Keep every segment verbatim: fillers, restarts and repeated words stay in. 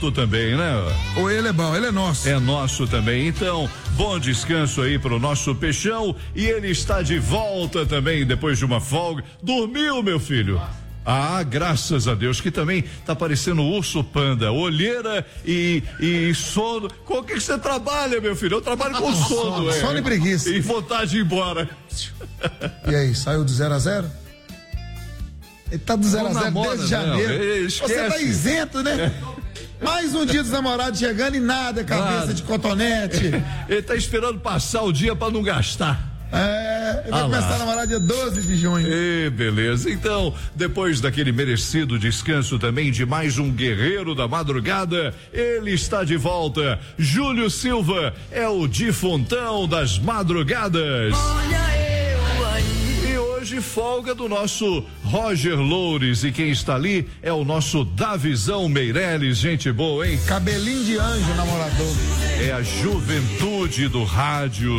também, né? Ou ele é bom, ele é nosso. É nosso também. Então, bom descanso aí pro nosso Peixão, e ele está de volta também depois de uma folga. Dormiu, meu filho? Ah, graças a Deus, que também tá parecendo urso panda, olheira e, e sono. Com o que você trabalha, meu filho? Eu trabalho com sono, sono, é. Sono e preguiça. E vontade de ir embora. E aí, saiu do zero a zero? Ele tá do zero a zero desde janeiro. Você tá isento, né? É. Mais um dia dos namorados chegando e nada, cabeça nada. De cotonete. Ele tá esperando passar o dia pra não gastar. É, ele vai ah começar lá. A namorar dia doze de junho. E beleza. Então, depois daquele merecido descanso também de mais um guerreiro da madrugada, ele está de volta. Júlio Silva é o Difontão das madrugadas. Olha eu aí. E hoje folga do nosso Roger Loures, e quem está ali é o nosso Davizão Meirelles, gente boa, hein? Cabelinho de anjo, namorador. É a juventude do rádio.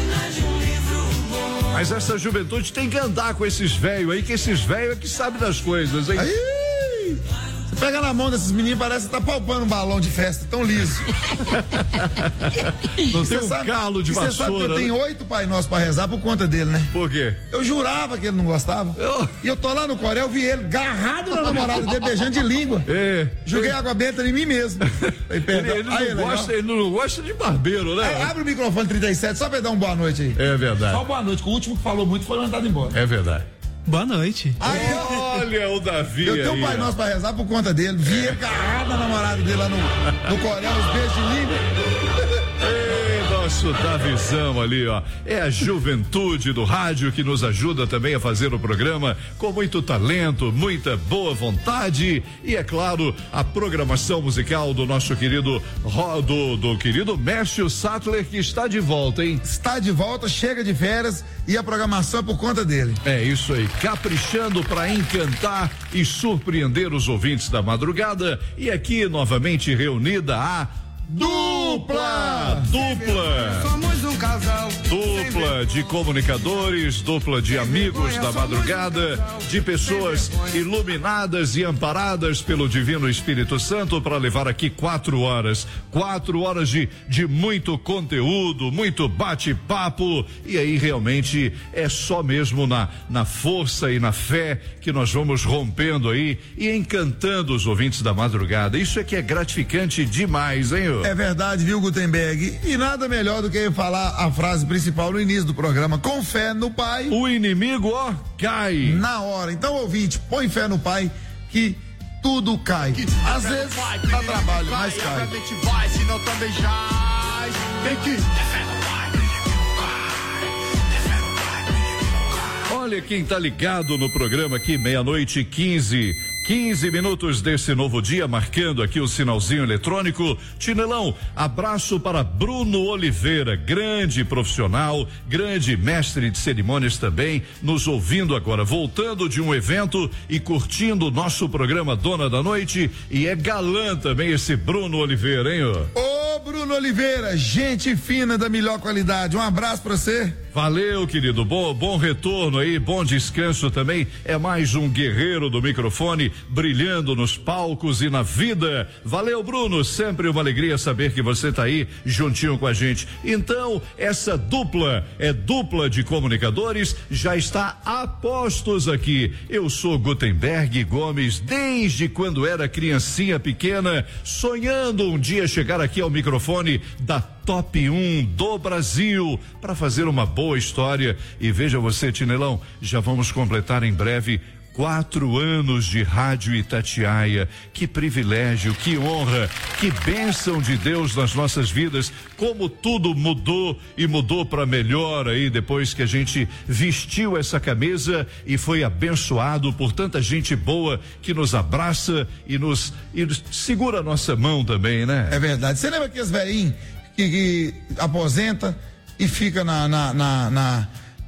Mas essa juventude tem que andar com esses velhos aí, que esses velhos é que sabem das coisas, hein? Aí, você pega na mão desses meninos, parece que tá palpando um balão de festa, tão liso. Não tem um sabe, calo de vassoura. Você sabe que eu tenho oito Pai Nosso pra rezar por conta dele, né? Por quê? Eu jurava que ele não gostava. Eu... E eu tô lá no Coreia, eu vi ele agarrado na namorada dele, beijando de língua. É. Joguei é. água benta em mim mesmo. Ele, ele, não aí, gosta, ele não gosta de barbeiro, né? É, abre o microfone trinta e sete só pra dar uma boa noite aí. É verdade. Só boa noite, que o último que falou muito foi mandado embora. É verdade. Boa noite. Aí, olha o Davi. Eu tenho aí, um Pai Nosso pra rezar por conta dele. Vi ele agarrado na namorada dele lá no, no Coreia, os beijos de língua. Nosso Davizão ali, ó, é a juventude do rádio que nos ajuda também a fazer o programa com muito talento, muita boa vontade e, é claro, a programação musical do nosso querido do, do querido Mércio Sattler, que está de volta, hein? Está de volta, chega de férias e a programação é por conta dele. É isso aí, caprichando para encantar e surpreender os ouvintes da madrugada, e aqui novamente reunida a Dupla! Dupla! Somos um casal. Dupla de comunicadores, dupla de amigos da madrugada, de pessoas iluminadas e amparadas pelo Divino Espírito Santo para levar aqui quatro horas. Quatro horas de, de muito conteúdo, muito bate-papo. E aí realmente é só mesmo na, na força e na fé que nós vamos rompendo aí e encantando os ouvintes da madrugada. Isso é que é gratificante demais, hein? É verdade, viu, Gutenberg? E nada melhor do que falar a frase principal no início do programa: com fé no Pai, o inimigo, ó, cai na hora. Então, ouvinte, põe fé no Pai que tudo cai. Às vezes dá trabalho, mas cai. Olha quem tá ligado no programa aqui, meia-noite e quinze. quinze minutos desse novo dia, marcando aqui o sinalzinho eletrônico. Tinelão, abraço para Bruno Oliveira, grande profissional, grande mestre de cerimônias também, nos ouvindo agora, voltando de um evento e curtindo o nosso programa Dona da Noite. E é galã também esse Bruno Oliveira, hein? Ô, Ô Bruno Oliveira, gente fina da melhor qualidade, um abraço pra você. Valeu, querido, bom, bom retorno aí, bom descanso também. É mais um guerreiro do microfone, brilhando nos palcos e na vida. Valeu, Bruno, sempre uma alegria saber que você tá aí juntinho com a gente. Então, essa dupla, é dupla de comunicadores, já está a postos aqui. Eu sou Gutenberg Gomes, desde quando era criancinha pequena, sonhando um dia chegar aqui ao microfone da Top um do Brasil, para fazer uma boa história. E veja você, Tinelão, já vamos completar em breve quatro anos de Rádio Itatiaia. Que privilégio, que honra, que bênção de Deus nas nossas vidas. Como tudo mudou e mudou para melhor aí depois que a gente vestiu essa camisa e foi abençoado por tanta gente boa que nos abraça e nos, e nos segura a nossa mão também, né? É verdade. Você lembra aqueles velhinhos que, que aposenta e fica na, na, na, na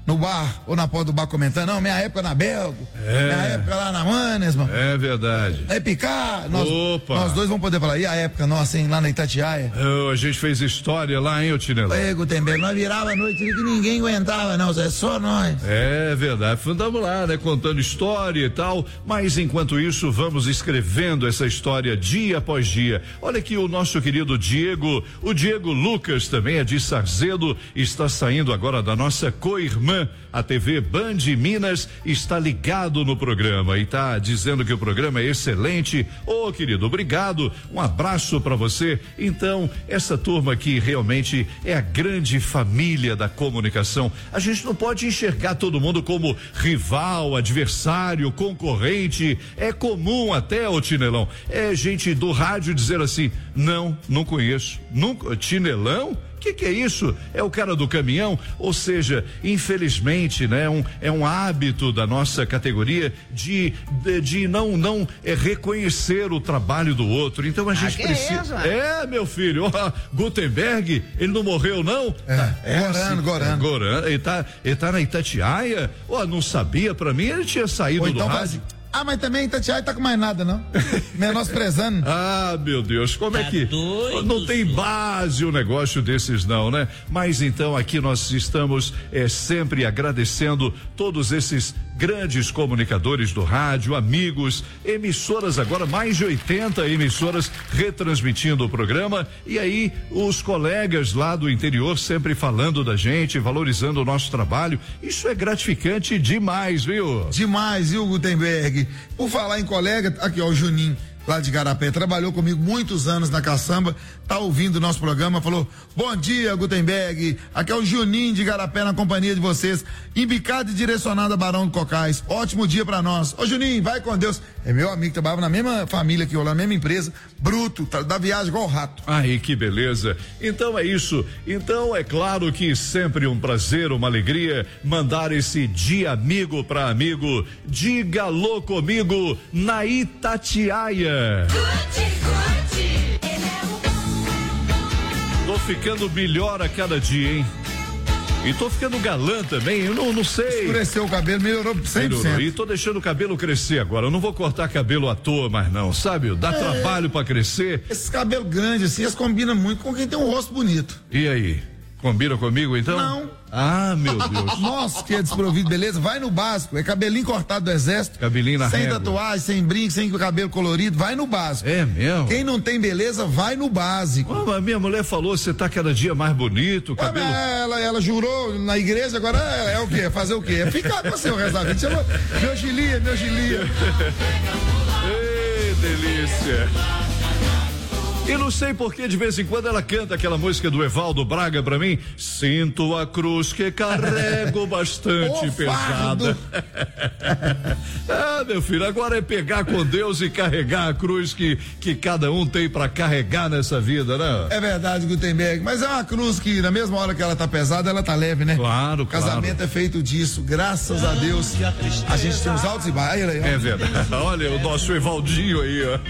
no bar ou na porta do bar comentando, não, minha época na Belgo, é. minha época lá na Manes, mano. É verdade. É picar, nós, Opa. nós dois vamos poder falar, e a época nossa, hein, lá na Itatiaia? Oh, a gente fez história lá, hein, ô Tinelão? É, Gutenberg, nós virava a noite que ninguém aguentava, não, é só nós. É verdade, andamos lá, né, contando história e tal, mas enquanto isso, vamos escrevendo essa história dia após dia. Olha aqui o nosso querido Diego, o Diego Lucas também é de Sarzedo, está saindo agora da nossa co-irmã, a T V Band Minas, está ligado no programa e está dizendo que o programa é excelente. Ô, oh, querido, obrigado, um abraço para você. Então, essa turma aqui realmente é a grande família da comunicação. A gente não pode enxergar todo mundo como rival, adversário, concorrente. É comum até, ô Tinelão, é gente do rádio dizer assim, não, não conheço, nunca, Tinelão? O que, que é isso? É o cara do caminhão? Ou seja, infelizmente, né, um, é um hábito da nossa categoria de, de, de não, não é, reconhecer o trabalho do outro. Então a gente ah, precisa. É, é, meu filho, ó, Gutenberg, ele não morreu, não? É, é Gorano, Gorano. É, Gorano, ele tá, ele tá na Itatiaia? Ó, não sabia, pra mim ele tinha saído Ou então do rádio. Faz... Ah, mas também Itatiaia tá com mais nada, não? Menosprezando. Ah, meu Deus, como tá é que doido, não tem base um negócio desses não, né? Mas então aqui nós estamos é, sempre agradecendo todos esses grandes comunicadores do rádio, amigos, emissoras agora, mais de oitenta emissoras retransmitindo o programa e aí os colegas lá do interior sempre falando da gente, valorizando o nosso trabalho. Isso é gratificante demais, viu? Demais, viu, Gutenberg? Por falar em colega, aqui ó, o Juninho, lá de Garapé, trabalhou comigo muitos anos na caçamba, tá ouvindo o nosso programa, falou, bom dia, Gutenberg, aqui é o Juninho de Garapé na companhia de vocês, embicado e direcionado a Barão do Cocais, ótimo dia pra nós. Ô Juninho, vai com Deus, é meu amigo, trabalhava na mesma família que eu, na mesma empresa, bruto, tá, da viagem igual o rato. Aí, que beleza, então é isso, então é claro que sempre um prazer, uma alegria, mandar esse dia amigo pra amigo, diga alô comigo, na Itatiaia. Tô ficando melhor a cada dia, hein? E tô ficando galã também, eu não, não sei. Escureceu o cabelo, melhorou cem por cento. Melhorou. E tô deixando o cabelo crescer agora. Eu não vou cortar cabelo à toa mais não, sabe? Dá é. trabalho pra crescer. Esses cabelos grandes assim, eles combinam muito com quem tem um rosto bonito. E aí? Combina comigo então? Não. Ah, meu Deus. Nossa, que é desprovido, beleza? Vai no básico, é cabelinho cortado do exército. Cabelinho na Sem régua. tatuagem, sem brinco, sem cabelo colorido, vai no básico. É mesmo? Quem não tem beleza, vai no básico. Ah, mas minha mulher falou, você tá cada dia mais bonito, cabelo... Ah, ela, ela jurou na igreja, agora é, é o quê? Fazer o quê? É ficar com você o resto da vida. Chama meu gilia, meu gilia. Ei, delícia. E não sei por que de vez em quando ela canta aquela música do Evaldo Braga pra mim. Sinto a cruz que carrego bastante pesada. Ah, meu filho, agora é pegar com Deus e carregar a cruz que, que cada um tem pra carregar nessa vida, né? É verdade, Gutenberg, mas é uma cruz que na mesma hora que ela tá pesada, ela tá leve, né? Claro, o casamento claro. é feito disso, graças a Deus. A gente tem os altos e baixos. É verdade. Olha o nosso Evaldinho aí, ó.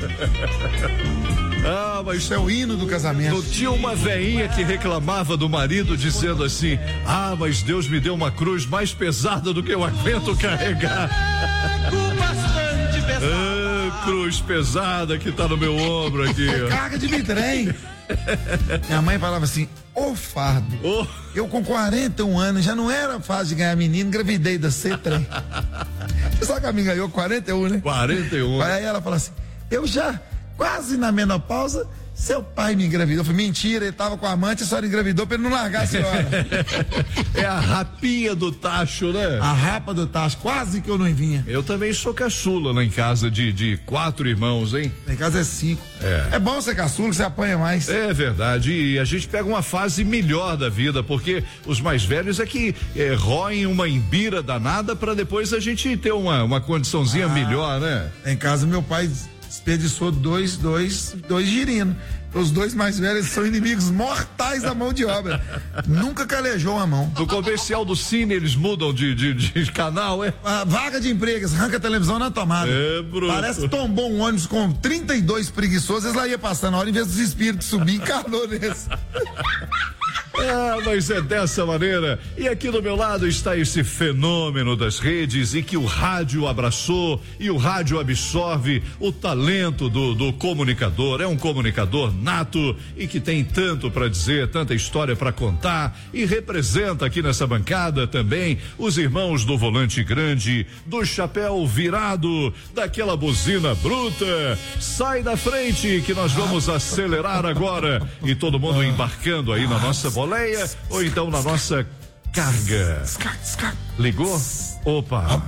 Ah, mas isso é o hino do casamento. Tinha uma veinha que reclamava do marido dizendo assim: ah, mas Deus me deu uma cruz mais pesada do que eu aguento carregar. Bastante pesada. Ah, cruz pesada que tá no meu ombro aqui. É carga de bitrem. Minha mãe falava assim: ô fardo, oh. eu com quarenta e um anos já não era fácil de ganhar menino, engravidei da C-trem. Você sabe que a minha ganhou quarenta e um, né? quarenta e um. Aí ela fala assim: eu já quase na menopausa, seu pai me engravidou. Eu falei, mentira, ele tava com a amante, a senhora engravidou pra ele não largar a senhora. É a rapinha do tacho, né? A rapa do tacho, quase que eu não vinha. Eu também sou caçula lá em casa de, de quatro irmãos, hein? Lá em casa é cinco. É. É bom ser caçula, que você apanha mais. É verdade, e a gente pega uma fase melhor da vida, porque os mais velhos é que é, roem uma embira danada pra depois a gente ter uma, uma condiçãozinha ah, melhor, né? Em casa meu pai desperdiçou dois, dois, dois girinos. Os dois mais velhos são inimigos mortais da mão de obra. Nunca calejou a mão. No comercial do Cine eles mudam de, de, de canal, é? A vaga de empregos, arranca a televisão na tomada. É, bruto. Parece que tombou um ônibus com trinta e dois preguiçosos, eles lá iam passando a hora, em vez dos espíritos subir, encarnou nesse. Ah, mas é dessa maneira. E aqui do meu lado está esse fenômeno das redes e que o rádio abraçou e o rádio absorve o talento do, do comunicador. É um comunicador nato e que tem tanto para dizer, tanta história para contar e representa aqui nessa bancada também os irmãos do volante grande, do chapéu virado, daquela buzina bruta. Sai da frente que nós vamos acelerar agora e todo mundo embarcando aí na nossa boleia ou então na nossa carga. Ligou? Opa.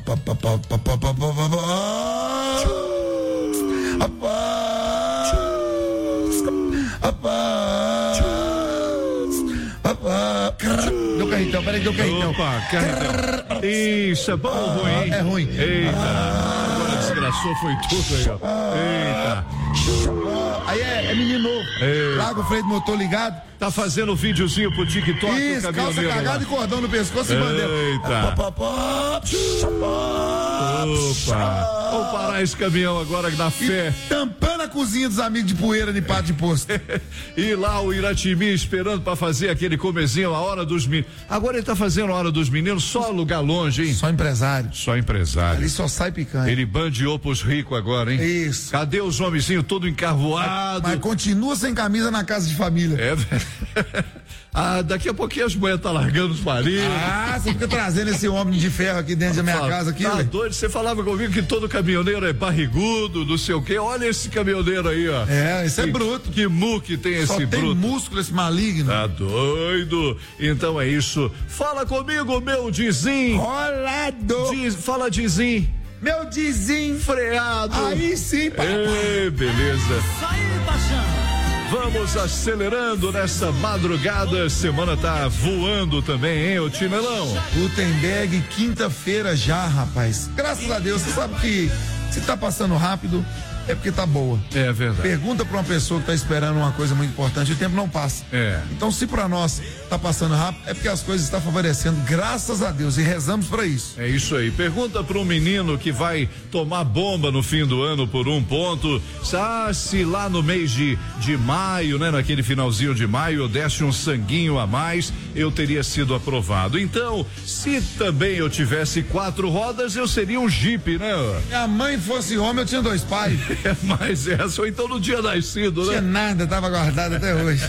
Deu carretão, peraí, deu carretão. Opa, carretão. Isso, é bom ou ruim? É ruim. Eita, agora desgraçou, foi tudo aí, ó. Eita. Aí é, é menino novo. Ei. Larga o freio do motor ligado. Tá fazendo um videozinho pro TikTok. Isso, calça cagada e cordão no pescoço e bandeira. Eita. Opa. Vamos parar esse caminhão agora na fé. E tampando a cozinha dos amigos de poeira de pato de posto. E lá o Iratimi esperando pra fazer aquele comezinho, a hora dos meninos. Agora ele tá fazendo a hora dos meninos, só lugar longe, hein? Só empresário. Só empresário. Ele só sai picanha. Ele bandeou pros ricos agora, hein? Isso. Cadê os homenzinhos todo encarvoado? Mas continua sem camisa na casa de família. É, velho. Ah, daqui a pouquinho as mulheres tá largando os maridos. Ah, você fica trazendo esse homem de ferro aqui dentro da minha Fala, casa aqui, tá velho. doido? Você falava comigo que todo caminhoneiro é barrigudo, não sei o quê. Olha esse caminhoneiro aí, ó. É, esse que, é bruto. Que muque tem Só esse tem bruto. músculo esse maligno. Tá doido? Então é isso. Fala comigo, meu Dizim. Rolado. Diz, fala Dizim. Meu desenfreado. Aí sim, papai. Ei, beleza. Isso aí, paixão. Vamos acelerando nessa madrugada. Semana tá voando também, hein, ô Timelão? Gutenberg, quinta-feira já, rapaz. Graças a Deus, você sabe que se tá passando rápido, é porque tá boa. É verdade. Pergunta pra uma pessoa que tá esperando uma coisa muito importante, o tempo não passa. É. Então, se pra nós tá passando rápido, é porque as coisas estão favorecendo, graças a Deus, e rezamos pra isso. É isso aí. Pergunta para um menino que vai tomar bomba no fim do ano por um ponto. Ah, se lá no mês de, de maio, né, naquele finalzinho de maio, eu desse um sanguinho a mais, eu teria sido aprovado. Então, se também eu tivesse quatro rodas, eu seria um Jeep, né? Minha mãe fosse homem, eu tinha dois pais. É mais essa, ou então no dia nascido, Não né? tinha nada, tava guardado até hoje.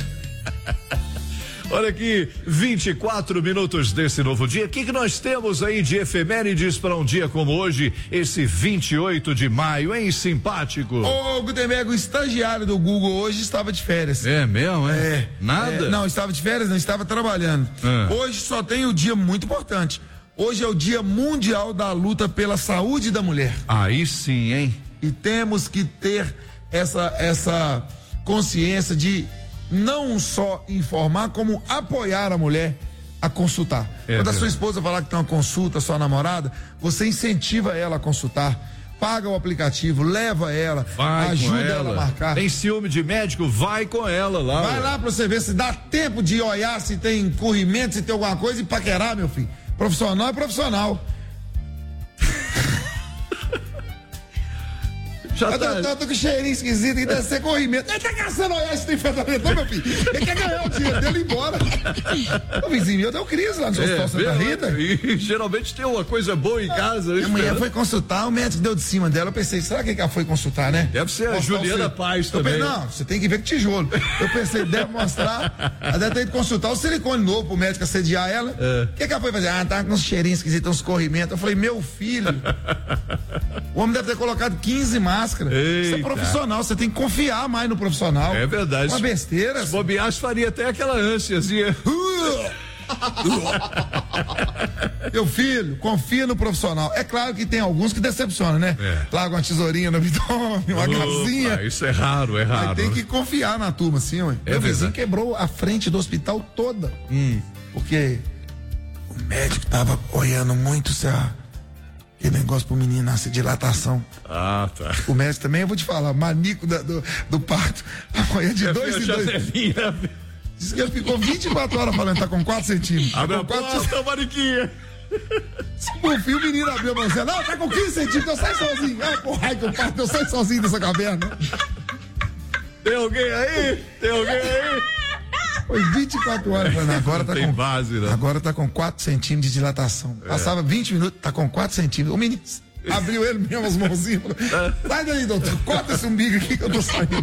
Olha aqui, vinte e quatro minutos desse novo dia. O que, que nós temos aí de efemérides para um dia como hoje, esse vinte e oito de maio, hein, simpático? Ô, Gutenberg, o estagiário do Google hoje estava de férias. É mesmo, é? É. Nada? É, não, estava de férias, não estava trabalhando. Ah. Hoje só tem o dia muito importante. Hoje é o Dia Mundial da Luta pela Saúde da Mulher. Aí sim, hein? E temos que ter essa, essa consciência de não só informar, como apoiar a mulher a consultar. É Quando a verdade. sua esposa falar que tem uma consulta, sua namorada, você incentiva ela a consultar. Paga o aplicativo, leva ela, Vai ajuda com ela. ela. a marcar. Tem ciúme de médico? Vai com ela lá. Vai ué. lá pra você ver se dá tempo de olhar se tem corrimento, se tem alguma coisa e paquerar, meu filho. Profissional é profissional. Já Eu tô, tá. eu tô, eu tô com cheirinho esquisito, que deve ser corrimento. Ele tá caçando olhar se tem enfrentamento, não, meu filho. Ele quer ganhar o dinheiro dele e ir embora. O vizinho meu deu crise lá no É, Hospital Santa vê, Rita. E geralmente tem uma coisa boa em casa. Minha mulher esperando. foi consultar, o médico deu de cima dela. Eu pensei, será que ela foi consultar, né? Deve ser a Mostrar o Juliana seu- Paz Eu também. pensei, não, você tem que ver com tijolo. Eu pensei, deve mostrar, ela deve ter ido consultar o silicone novo pro médico assediar ela. O É. que, que ela foi fazer? Ah, tá com uns cheirinhos esquisitos, uns corrimentos. Eu falei, meu filho, o homem deve ter colocado quinze máscaras. Você é Eita. profissional, você tem que confiar mais no profissional. É verdade. Uma besteira. Se bobear, faria até aquela ânsiazinha. Meu filho, confia no profissional. É claro que tem alguns que decepcionam, né? É. Larga uma tesourinha no abdômen, uma garzinha. Opa, isso é raro, é raro. Mas tem que confiar na turma, sim, ué. É Meu vizinho verdade. quebrou a frente do hospital toda. Hum. Porque o médico tava olhando muito se a, aquele negócio pro menino nascer dilatação. Ah, tá. O médico também, eu vou te falar, manico da- do, do parto. Amanhã de dois em dois. Janelinha. Diz que ele ficou vinte e quatro horas falando, tá com quatro centímetros. Tá Abre a com quatro porta, Mariquinha. Por fim, o menino abriu a mão e disse, não, tá com quinze centímetros, eu saio sozinho. Ai, porra, ai, que eu parto, eu saio sozinho dessa caverna. Tem alguém aí? Tem alguém aí? Foi vinte e quatro horas. Falando, agora tá tem com base, né? Agora tá com quatro centímetros de dilatação. É. Passava vinte minutos, tá com quatro centímetros. O menino abriu ele mesmo as mãozinhas. Falou, sai daí, doutor. Corta esse umbigo aqui que eu tô saindo.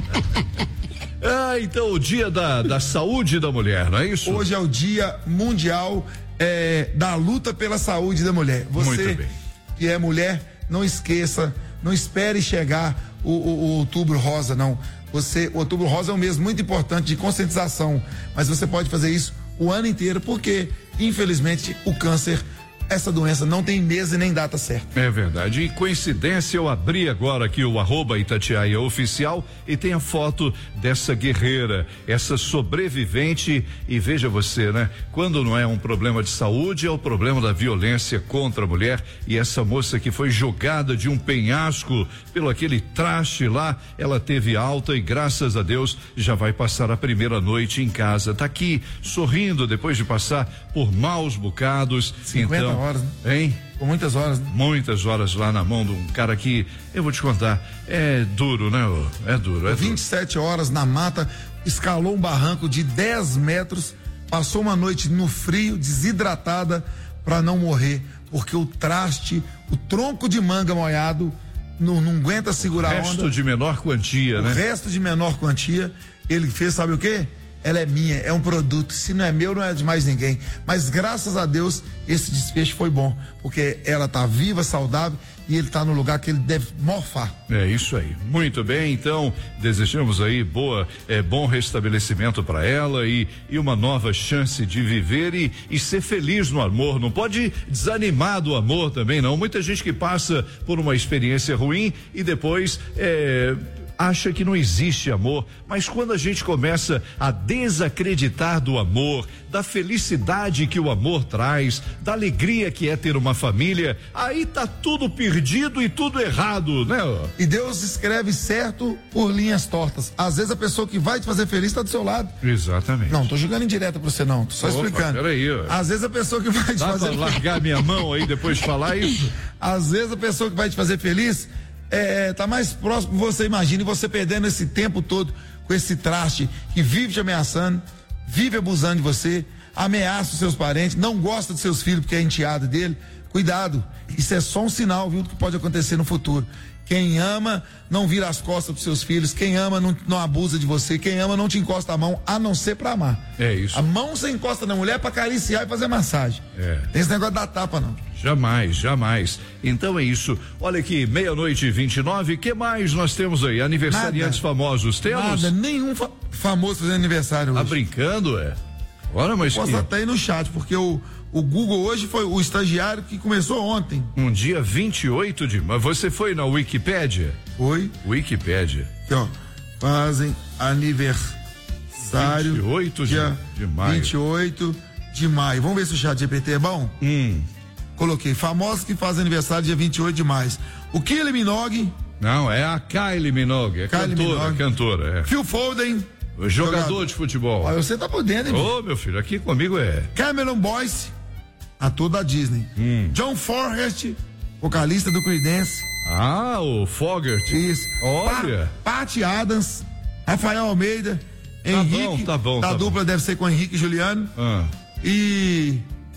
Ah, então o dia da, da saúde da mulher, não é isso? Hoje é o dia mundial é, da luta pela saúde da mulher. Você que é mulher, não esqueça, não espere chegar o, o, o outubro rosa, não. Você, o outubro rosa é um mês muito importante de conscientização, mas você pode fazer isso o ano inteiro, porque infelizmente o câncer, essa doença não tem mês e nem data certa. É verdade. E coincidência, eu abri agora aqui o arroba Itatiaia Oficial e tem a foto dessa guerreira, essa sobrevivente. E veja você, né? Quando não é um problema de saúde, é o problema da violência contra a mulher. E essa moça que foi jogada de um penhasco pelo aquele traste lá, ela teve alta e graças a Deus já vai passar a primeira noite em casa. Tá aqui sorrindo depois de passar por maus bocados. cinquenta então, horas, né? Hein? Com muitas horas, né? Muitas horas lá na mão de um cara que, eu vou te contar, é duro, né? É duro, é vinte e sete duro. Horas na mata, escalou um barranco de dez metros, passou uma noite no frio, desidratada, para não morrer, porque o traste, o tronco de manga molhado, não, não aguenta segurar a onda. Resto de menor quantia, o né? O resto de menor quantia, ele fez, sabe o quê? Ela é minha, é um produto, se não é meu, não é de mais ninguém, mas graças a Deus esse desfecho foi bom, porque ela tá viva, saudável e ele tá no lugar que ele deve morfar. É isso aí, muito bem, então desejamos aí boa, é, bom restabelecimento para ela e, e uma nova chance de viver e, e ser feliz no amor, não pode desanimar do amor também não, muita gente que passa por uma experiência ruim e depois é, acha que não existe amor, mas quando a gente começa a desacreditar do amor, da felicidade que o amor traz, da alegria que é ter uma família, aí tá tudo perdido e tudo errado, né? E Deus escreve certo por linhas tortas. Às vezes a pessoa que vai te fazer feliz tá do seu lado. Exatamente. Não, tô jogando indireta pra você não, tô só Opa, explicando. Peraí, ó. Às vezes a pessoa que vai te Dá fazer pra largar minha mão aí depois de falar isso? Às vezes a pessoa que vai te fazer feliz É, tá mais próximo que você imagina, e você perdendo esse tempo todo com esse traste que vive te ameaçando, vive abusando de você, ameaça os seus parentes, não gosta dos seus filhos porque é enteado dele. Cuidado, isso é só um sinal, viu, do que pode acontecer no futuro. Quem ama não vira as costas pros seus filhos, quem ama não, não abusa de você, quem ama não te encosta a mão, a não ser pra amar. É isso. A mão você encosta na mulher pra acariciar e fazer massagem. É. Tem esse negócio da tapa não. Jamais, jamais. Então é isso. Olha aqui, meia-noite e vinte e nove. Que mais nós temos aí? Aniversariantes nada, famosos. Temos? Nada, nenhum fa famoso fazendo aniversário hoje. Tá brincando, é? Olha, mas. Posso que... até aí no chat, porque o, o Google hoje foi o estagiário que começou ontem. Um dia vinte e oito de maio. Você foi na Wikipédia? Foi. Wikipédia. Aqui, ó. Fazem aniversário. vinte e oito de, de maio. vinte e oito de maio. Vamos ver se o chat G P T é bom? Hum. Coloquei, famosos que fazem aniversário dia vinte e oito de maio. O Kylie Minogue. Não, é a Kylie Minogue, é Kylie cantora, Minogue. cantora, é. Phil Foden. O jogador, jogador de futebol. Ah, você tá por dentro, hein? Ô, oh, meu filho, aqui comigo é. Cameron Boyce, ator da Disney. Hum. John Forrest, vocalista do Creedence. Ah, o Fogerty. Isso. Olha. Pa Patty Adams, Rafael Almeida, tá Henrique. Bom, tá bom, da tá dupla bom. deve ser com Henrique e Juliano. Ah. E...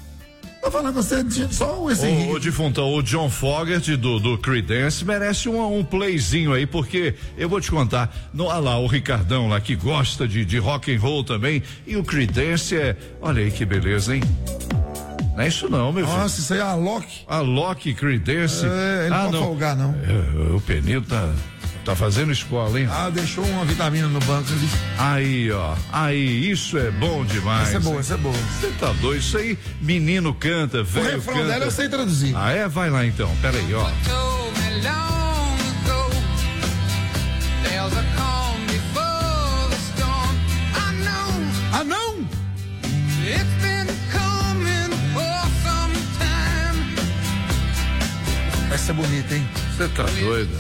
Tô falando com você, só esse Henrique. O defuntão, o John Fogerty do, do Creedence merece um, um playzinho aí, porque eu vou te contar, no, olha lá, o Ricardão lá que gosta de, de rock and roll também, e o Creedence é, olha aí que beleza, hein? Não é isso não, meu Nossa, filho. Nossa, isso aí é a Loki. A Loki Creedence. É, ele ah, não pode não folgar, não. É, o Penido tá, tá fazendo escola, hein? Ah, deixou uma vitamina no banco. Aí, ó, aí, isso é bom demais. Essa é boa, essa é boa. Você tá doido, isso aí, menino canta, velho canta. O refrão dela eu sei traduzir. Ah, é? Vai lá então, peraí, ó. Ah, não? Essa é bonita, hein? Você tá doido?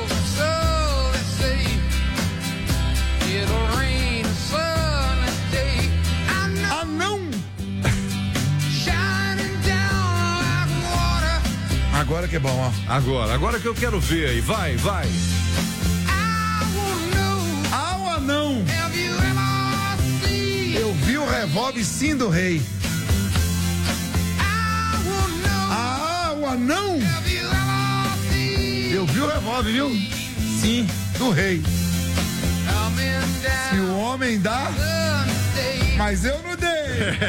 Ah, não? Agora que é bom, ó. Agora, agora que eu quero ver aí, vai, vai. Ah, não? Eu vi o Revolve sim do rei. Ah, o anão. Eu vi o revólver, viu? Sim, do rei. Se o homem dá, mas eu não dei.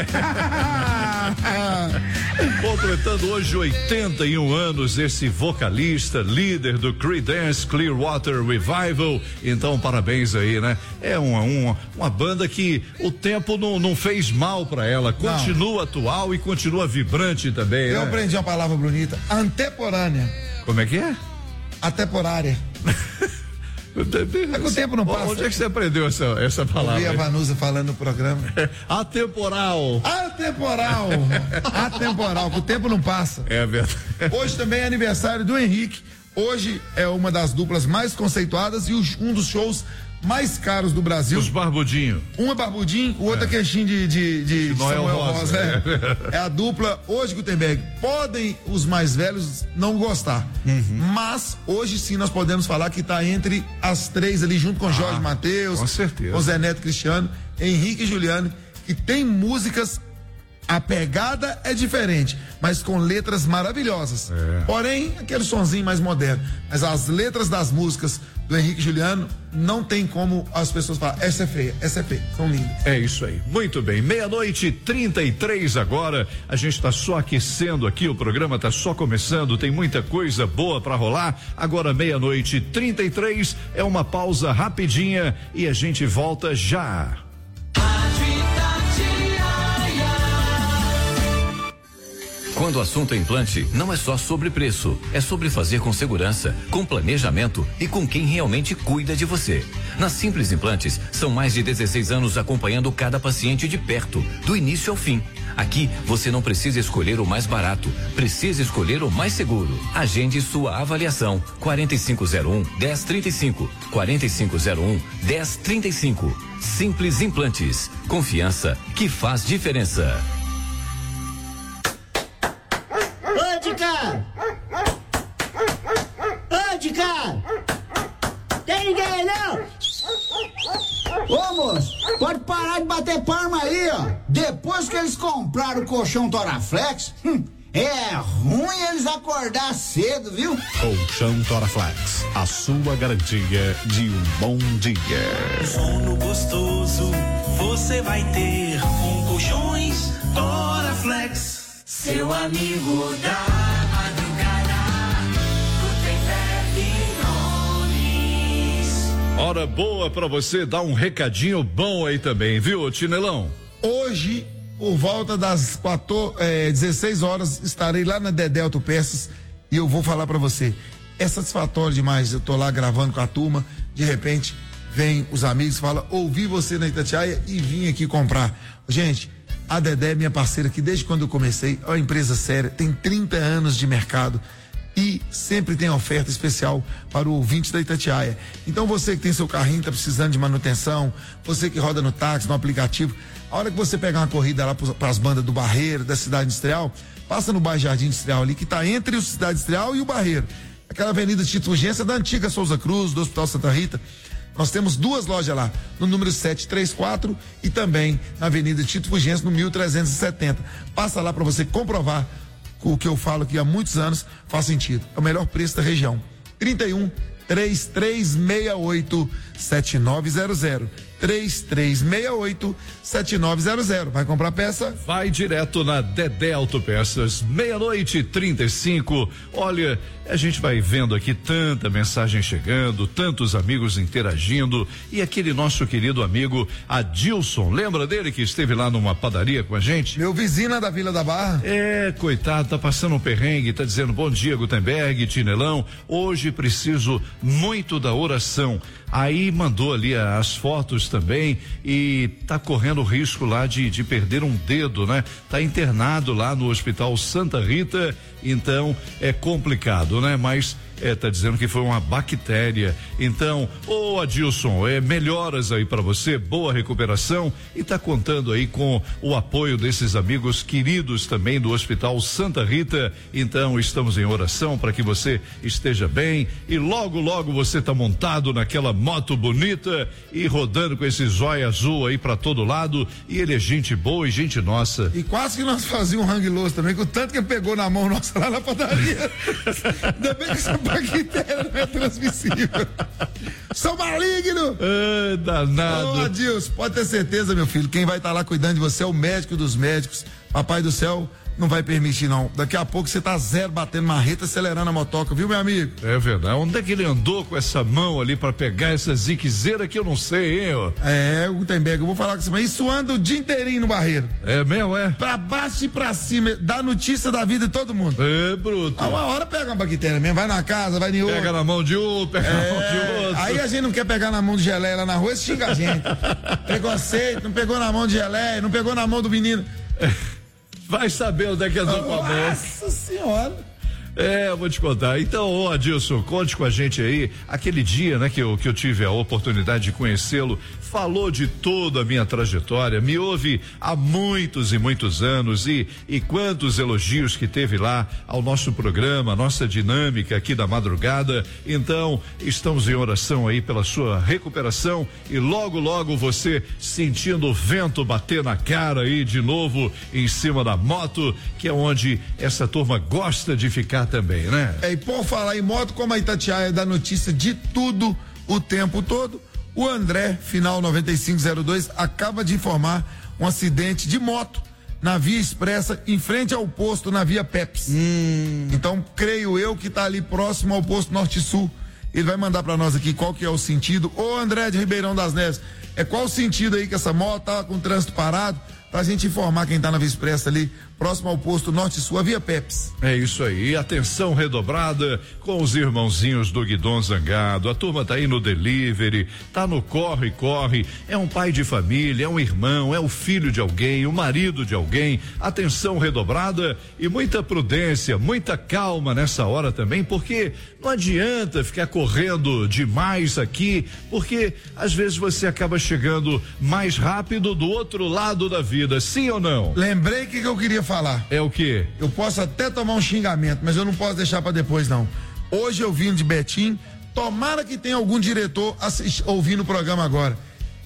Completando hoje oitenta e um anos esse vocalista, líder do Creedence Clearwater Revival. Então, parabéns aí, né? É uma, uma, uma banda que o tempo não, não fez mal pra ela. Continua não. atual e continua vibrante também, Eu né? aprendi uma palavra bonita, antemporânea. Como é que é? Atemporária. É que o tempo não passa. Onde é que você aprendeu essa, essa palavra? Eu vi a Vanusa falando no programa. Atemporal. Atemporal. Atemporal, que o tempo não passa. É verdade. Hoje também é aniversário do Henrique. Hoje é uma das duplas mais conceituadas e um dos shows mais caros do Brasil. Os Barbudinho. Um é Barbudinho, o outro é, é queixinho de, de, de, de Samuel Samuel Rosa. Rosa. É. é a dupla hoje, Gutenberg. Podem os mais velhos não gostar, uhum. mas hoje sim nós podemos falar que está entre as três ali, junto com ah, Jorge Mateus, com certeza. com Zé Neto Cristiano, Henrique e Juliano, que tem músicas. A pegada é diferente, mas com letras maravilhosas. É. Porém, aquele sonzinho mais moderno. Mas as letras das músicas do Henrique e Juliano não tem como as pessoas falar, essa é feia, essa é feia. São lindas. É isso aí. Muito bem. Meia-noite e trinta e três agora. A gente está só aquecendo aqui, o programa está só começando, tem muita coisa boa para rolar. Agora, meia-noite e trinta e três, é uma pausa rapidinha e a gente volta já. Quando o assunto é implante, não é só sobre preço, é sobre fazer com segurança, com planejamento e com quem realmente cuida de você. Na Simples Implantes, são mais de dezesseis anos acompanhando cada paciente de perto, do início ao fim. Aqui, você não precisa escolher o mais barato, precisa escolher o mais seguro. Agende sua avaliação. quarenta e cinco zero um, dez trinta e cinco. quarenta e cinco zero um, dez trinta e cinco. Simples Implantes. Confiança que faz diferença. Ô, de cá! Ô, de cá! Tem ninguém aí, não? Ô, moço, pode parar de bater palma aí, ó. Depois que eles compraram o colchão Toraflex, hum, é ruim eles acordar cedo, viu? Colchão Toraflex, a sua garantia de um bom dia. Sono gostoso você vai ter com colchões Toraflex. Seu amigo da madrugada, Gutenberg Nunes. Hora boa pra você dar um recadinho bom aí também, viu, Tinelão? Hoje, por volta das quatorze, é, dezesseis horas, estarei lá na Dedé Autopeças e eu vou falar pra você. É satisfatório demais. Eu tô lá gravando com a turma, de repente vem os amigos e falam, ouvi você na Itatiaia e vim aqui comprar. Gente, a Dedé é minha parceira aqui desde quando eu comecei, é uma empresa séria, tem trinta anos de mercado e sempre tem oferta especial para o ouvinte da Itatiaia. Então você que tem seu carrinho, tá precisando de manutenção, você que roda no táxi, no aplicativo, a hora que você pegar uma corrida lá para as bandas do Barreiro, da Cidade Industrial, passa no bairro Jardim Industrial ali, que está entre o Cidade Industrial e o Barreiro. Aquela avenida Tito Fulgência da antiga Souza Cruz, do Hospital Santa Rita. Nós temos duas lojas lá, no número setecentos e trinta e quatro e também na Avenida Tito Fulgência, no mil trezentos e setenta. Passa lá para você comprovar o que eu falo aqui há muitos anos faz sentido. É o melhor preço da região. trinta e um, três três seis oito, sete nove zero zero. três três seis oito, sete nove zero zero. Vai comprar peça? Vai direto na Dedé Autopeças, meia-noite e trinta e cinco. Olha, a gente vai vendo aqui tanta mensagem chegando, tantos amigos interagindo e aquele nosso querido amigo Adilson, lembra dele que esteve lá numa padaria com a gente? Meu vizinho da Vila da Barra. É, coitado, tá passando um perrengue, tá dizendo bom dia, Gutenberg, Tinelão, hoje preciso muito da oração. Aí mandou ali as fotos também e tá correndo o risco lá de, de perder um dedo, né? Tá internado lá no Hospital Santa Rita, então é complicado, né? Mas é, tá dizendo que foi uma bactéria. Então, ô Adilson, é melhoras aí para você, boa recuperação e tá contando aí com o apoio desses amigos queridos também do Hospital Santa Rita. Então, estamos em oração para que você esteja bem e logo, logo você tá montado naquela moto bonita e rodando com esse zóio azul aí para todo lado. E ele é gente boa e gente nossa. E quase que nós fazíamos um hang-loose também, com o tanto que ele pegou na mão nossa lá na padaria. Ainda bem que essa bactéria não é transmissível. Sou maligno! É, danado. Ô, Adilson, pode ter certeza, meu filho, quem vai estar tá lá cuidando de você é o médico dos médicos. Papai do céu não vai permitir, não. Daqui a pouco você tá zero batendo marreta, acelerando a motoca, viu, meu amigo? É verdade. Onde é que ele andou com essa mão ali pra pegar essa ziquezeira que eu não sei, hein, ó? É, Gutenberg, eu vou falar com você, mas isso anda o dia inteirinho no barreiro. É mesmo, é? Pra baixo e pra cima, dá notícia da vida de todo mundo. É, bruto. A uma hora pega uma bactéria mesmo, vai na casa, vai em outro. Pega na mão de um, pega é, na mão de outro. Aí a gente não quer pegar na mão de geleia lá na rua, xinga a gente. Preconceito, não pegou na mão de geleia, não pegou na mão do menino. Vai saber onde é que andou com a mão. Nossa senhora. É, eu vou te contar. Então, ô Adilson, conte com a gente aí. Aquele dia, né, que eu, que eu tive a oportunidade de conhecê-lo, falou de toda a minha trajetória, me ouve há muitos e muitos anos e, e quantos elogios que teve lá ao nosso programa, nossa dinâmica aqui da madrugada. Então, estamos em oração aí pela sua recuperação e logo, logo você sentindo o vento bater na cara aí de novo em cima da moto, que é onde essa turma gosta de ficar também, né? É, e por falar em moto, como a Itatiaia dá notícia de tudo o tempo todo, o André, final noventa e cinco zero dois, acaba de informar um acidente de moto na Via Expressa, em frente ao posto na Via Peps. Hum. Então, creio eu que tá ali próximo ao posto Norte-Sul. Ele vai mandar para nós aqui qual que é o sentido. Ô André de Ribeirão das Neves, é qual o sentido aí que essa moto tá com o trânsito parado? Pra gente informar quem tá na Via Expressa ali, próximo ao posto Norte-Sul, a Via Peps. É isso aí, atenção redobrada com os irmãozinhos do Guidon Zangado. A turma tá aí no delivery, tá no corre-corre, é um pai de família, é um irmão, é o filho de alguém, o marido de alguém. Atenção redobrada e muita prudência, muita calma nessa hora também, porque não adianta ficar correndo demais aqui, porque às vezes você acaba chegando mais rápido do outro lado da vida, sim ou não? Lembrei que, que eu queria falar. É o quê? Eu posso até tomar um xingamento, mas eu não posso deixar pra depois, não. Hoje eu vim de Betim, tomara que tenha algum diretor assist, ouvindo o programa agora.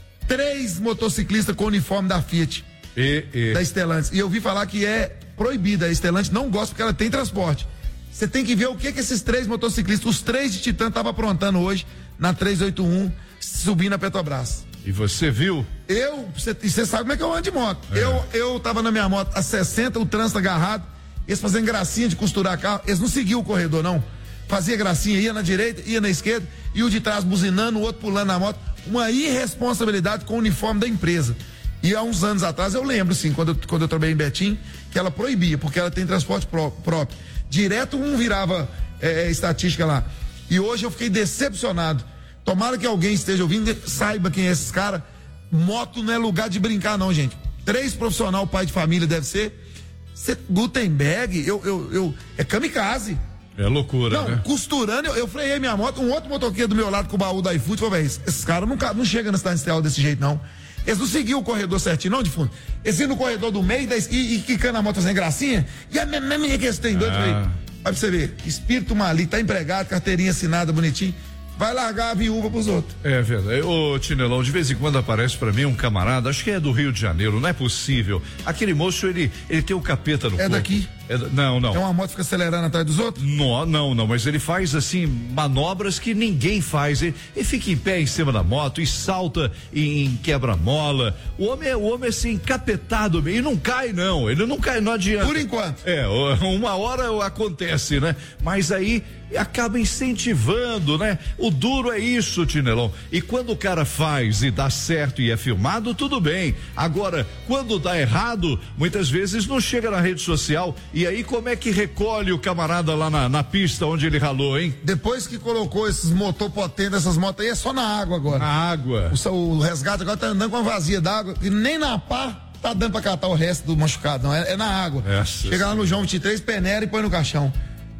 Três motociclistas com uniforme da Fiat. E, e. Da Stellantis. E eu vi falar que é proibida. A Stellantis não gosta porque ela tem transporte. Você tem que ver o que que esses três motociclistas, os três de Titã, estavam aprontando hoje na trezentos e oitenta e um, subindo a Petrobras. E você viu? Eu, você sabe como é que eu ando de moto. É. Eu, eu tava na minha moto a sessenta, o trânsito agarrado, eles fazendo gracinha de costurar carro, eles não seguiam o corredor, não. Fazia gracinha, ia na direita, ia na esquerda, e o de trás buzinando, o outro pulando na moto. Uma irresponsabilidade com o uniforme da empresa. E há uns anos atrás, eu lembro, sim, quando eu, quando eu trabalhei em Betim, que ela proibia, porque ela tem transporte pró próprio. Direto um virava é, estatística lá. E hoje eu fiquei decepcionado. Tomara que alguém esteja ouvindo, saiba quem é esses caras. Moto não é lugar de brincar, não, gente. Três profissional, pai de família deve ser. Cê, Gutenberg, eu, eu, eu, é kamikaze. É loucura, não, né? Costurando, eu, eu freiei minha moto, um outro motoqueiro do meu lado com o baú da iFood, falou, velho, esses caras não, não chegam na cidade industrial desse jeito, não. Eles não seguiam o corredor certinho, não, de fundo. Eles iam no corredor do meio da, e, e quicando a moto sem gracinha. E a minha menina que eles têm doido, ah. Vai pra você ver, espírito maligno, tá empregado, carteirinha assinada, bonitinho. Vai largar a viúva pros outros. É verdade. Ô, Tinelão, de vez em quando aparece pra mim um camarada, acho que é do Rio de Janeiro, não é possível. Aquele moço, ele, ele tem o capeta no é corpo. Daqui? É daqui? Não, não. É uma moto que fica acelerando atrás dos outros? Não, não, não, mas ele faz assim, manobras que ninguém faz. Ele, ele fica em pé em cima da moto e salta em quebra-mola. O homem é, o homem é assim, encapetado, e não cai não, ele não cai, não adianta. Por enquanto. É, uma hora acontece, né? Mas aí acaba incentivando, né? O duro é isso, Tinelão. E quando o cara faz e dá certo e é filmado, tudo bem. Agora, quando dá errado, muitas vezes não chega na rede social. E aí, como é que recolhe o camarada lá na, na pista onde ele ralou, hein? Depois que colocou esses motor potentes, essas motos aí, é só na água agora. Na água. O, o resgate agora tá andando com uma vazia d'água e nem na pá tá dando pra catar o resto do machucado, não. É, é na água. Essa, Chega lá no João vinte e três, peneira e põe no caixão.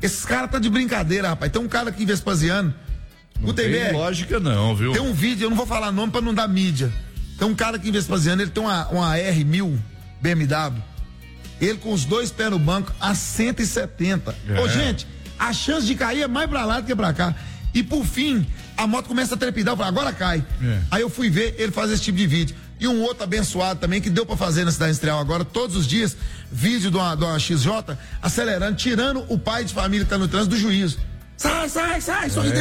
Esses caras tá de brincadeira, rapaz. Tem um cara aqui em Vespasiano. Não tem lógica não, viu? Tem um vídeo, eu não vou falar nome pra não dar mídia. Tem um cara aqui em Vespasiano, ele tem uma, uma R mil B M W. Ele com os dois pés no banco a cento e setenta. É. Ô, gente, a chance de cair é mais pra lá do que pra cá. E por fim, a moto começa a trepidar, eu falo, agora cai. É. Aí eu fui ver ele fazer esse tipo de vídeo. E um outro abençoado também, que deu pra fazer na cidade industrial agora, todos os dias, vídeo de uma, de uma X J, acelerando, tirando o pai de família que tá no trânsito do juízo. Sai, sai, sai, sorri.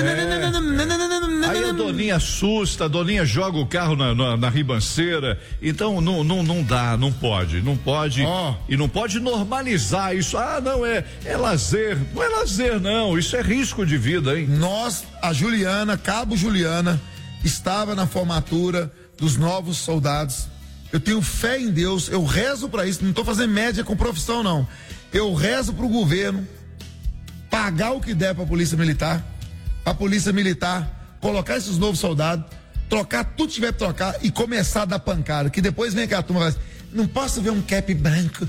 É. Aí a Doninha assusta, a Doninha joga o carro na, na, na ribanceira. Então não, não, não dá, não pode, não pode. Oh. E não pode normalizar isso. Ah, não, é, é lazer. Não é lazer, não. Isso é risco de vida, hein? Nós, a Juliana, Cabo Juliana, estava na formatura dos novos soldados. Eu tenho fé em Deus, eu rezo para isso. Não tô fazendo média com profissão, não. Eu rezo pro governo pagar o que der pra polícia militar, a polícia militar colocar esses novos soldados, trocar tudo que tiver que trocar e começar a dar pancada, que depois vem aquela turma, não posso ver um cap branco,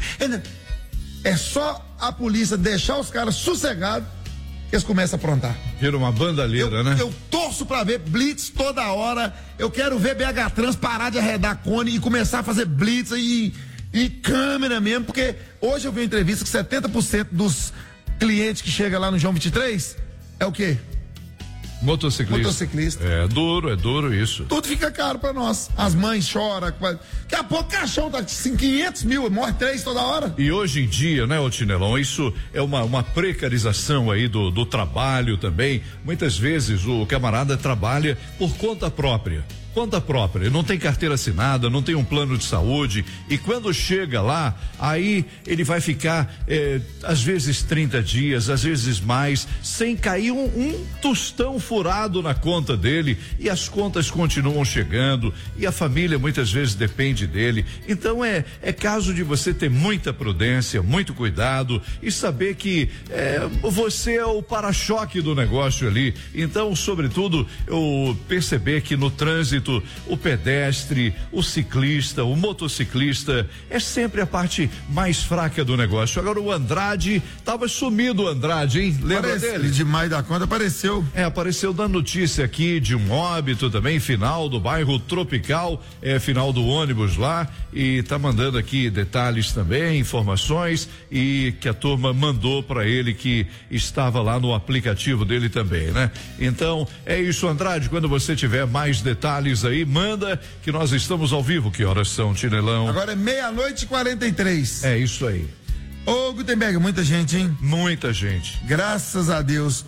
é só a polícia deixar os caras sossegados que eles começam a aprontar. Vira uma bandalheira, eu, né? Eu torço pra ver blitz toda hora, eu quero ver B H Trans parar de arredar cone e começar a fazer blitz e, e câmera mesmo, porque hoje eu vi uma entrevista que setenta por cento dos cliente que chega lá no João vinte e três é o quê? Motociclista. Motociclista. É duro, é duro isso. Tudo fica caro pra nós. As mães choram. Daqui a pouco o caixão tá quinhentos mil, morre três toda hora. E hoje em dia, né, ô Tinelão, isso é uma, uma precarização aí do, do trabalho também. Muitas vezes o camarada trabalha por conta própria. Conta própria, não tem carteira assinada, não tem um plano de saúde, e quando chega lá, aí ele vai ficar eh, às vezes trinta dias, às vezes mais, sem cair um, um tostão furado na conta dele, e as contas continuam chegando, e a família muitas vezes depende dele. Então é, é caso de você ter muita prudência, muito cuidado e saber que eh, você é o para-choque do negócio ali. Então, sobretudo, eu perceber que no trânsito o pedestre, o ciclista, o motociclista é sempre a parte mais fraca do negócio. Agora o Andrade, tava sumido o Andrade, hein? Lembra Parece, dele? Demais da conta, apareceu. É, apareceu dando notícia aqui de um óbito também, final do bairro Tropical, é, final do ônibus lá, e tá mandando aqui detalhes também, informações, e que a turma mandou para ele que estava lá no aplicativo dele também, né? Então, é isso, Andrade, quando você tiver mais detalhes aí, manda, que nós estamos ao vivo. Que horas são, Tinelão? Agora é meia-noite e quarenta e três. É isso aí. Ô, Gutenberg, muita gente, hein? Muita gente. Graças a Deus.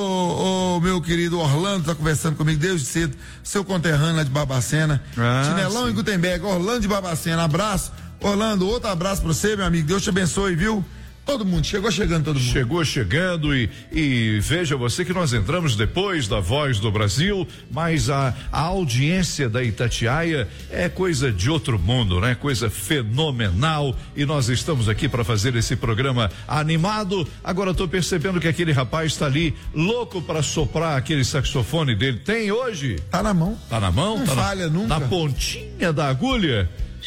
Ô, ô, meu querido Orlando tá conversando comigo desde cedo, seu conterrâneo lá de Barbacena. Ah, Tinelão sim. E Gutenberg, Orlando de Barbacena, abraço. Orlando, outro abraço pra você, meu amigo, Deus te abençoe, viu? Todo mundo, chegou chegando todo mundo. Chegou chegando e, e veja você que nós entramos depois da Voz do Brasil, mas a, a audiência da Itatiaia é coisa de outro mundo, né? Coisa fenomenal, e nós estamos aqui para fazer esse programa animado. Agora eu tô percebendo que aquele rapaz está ali louco para soprar aquele saxofone dele. Tem hoje? Tá na mão. Tá na mão? Não tá falha na, nunca. Na pontinha da agulha?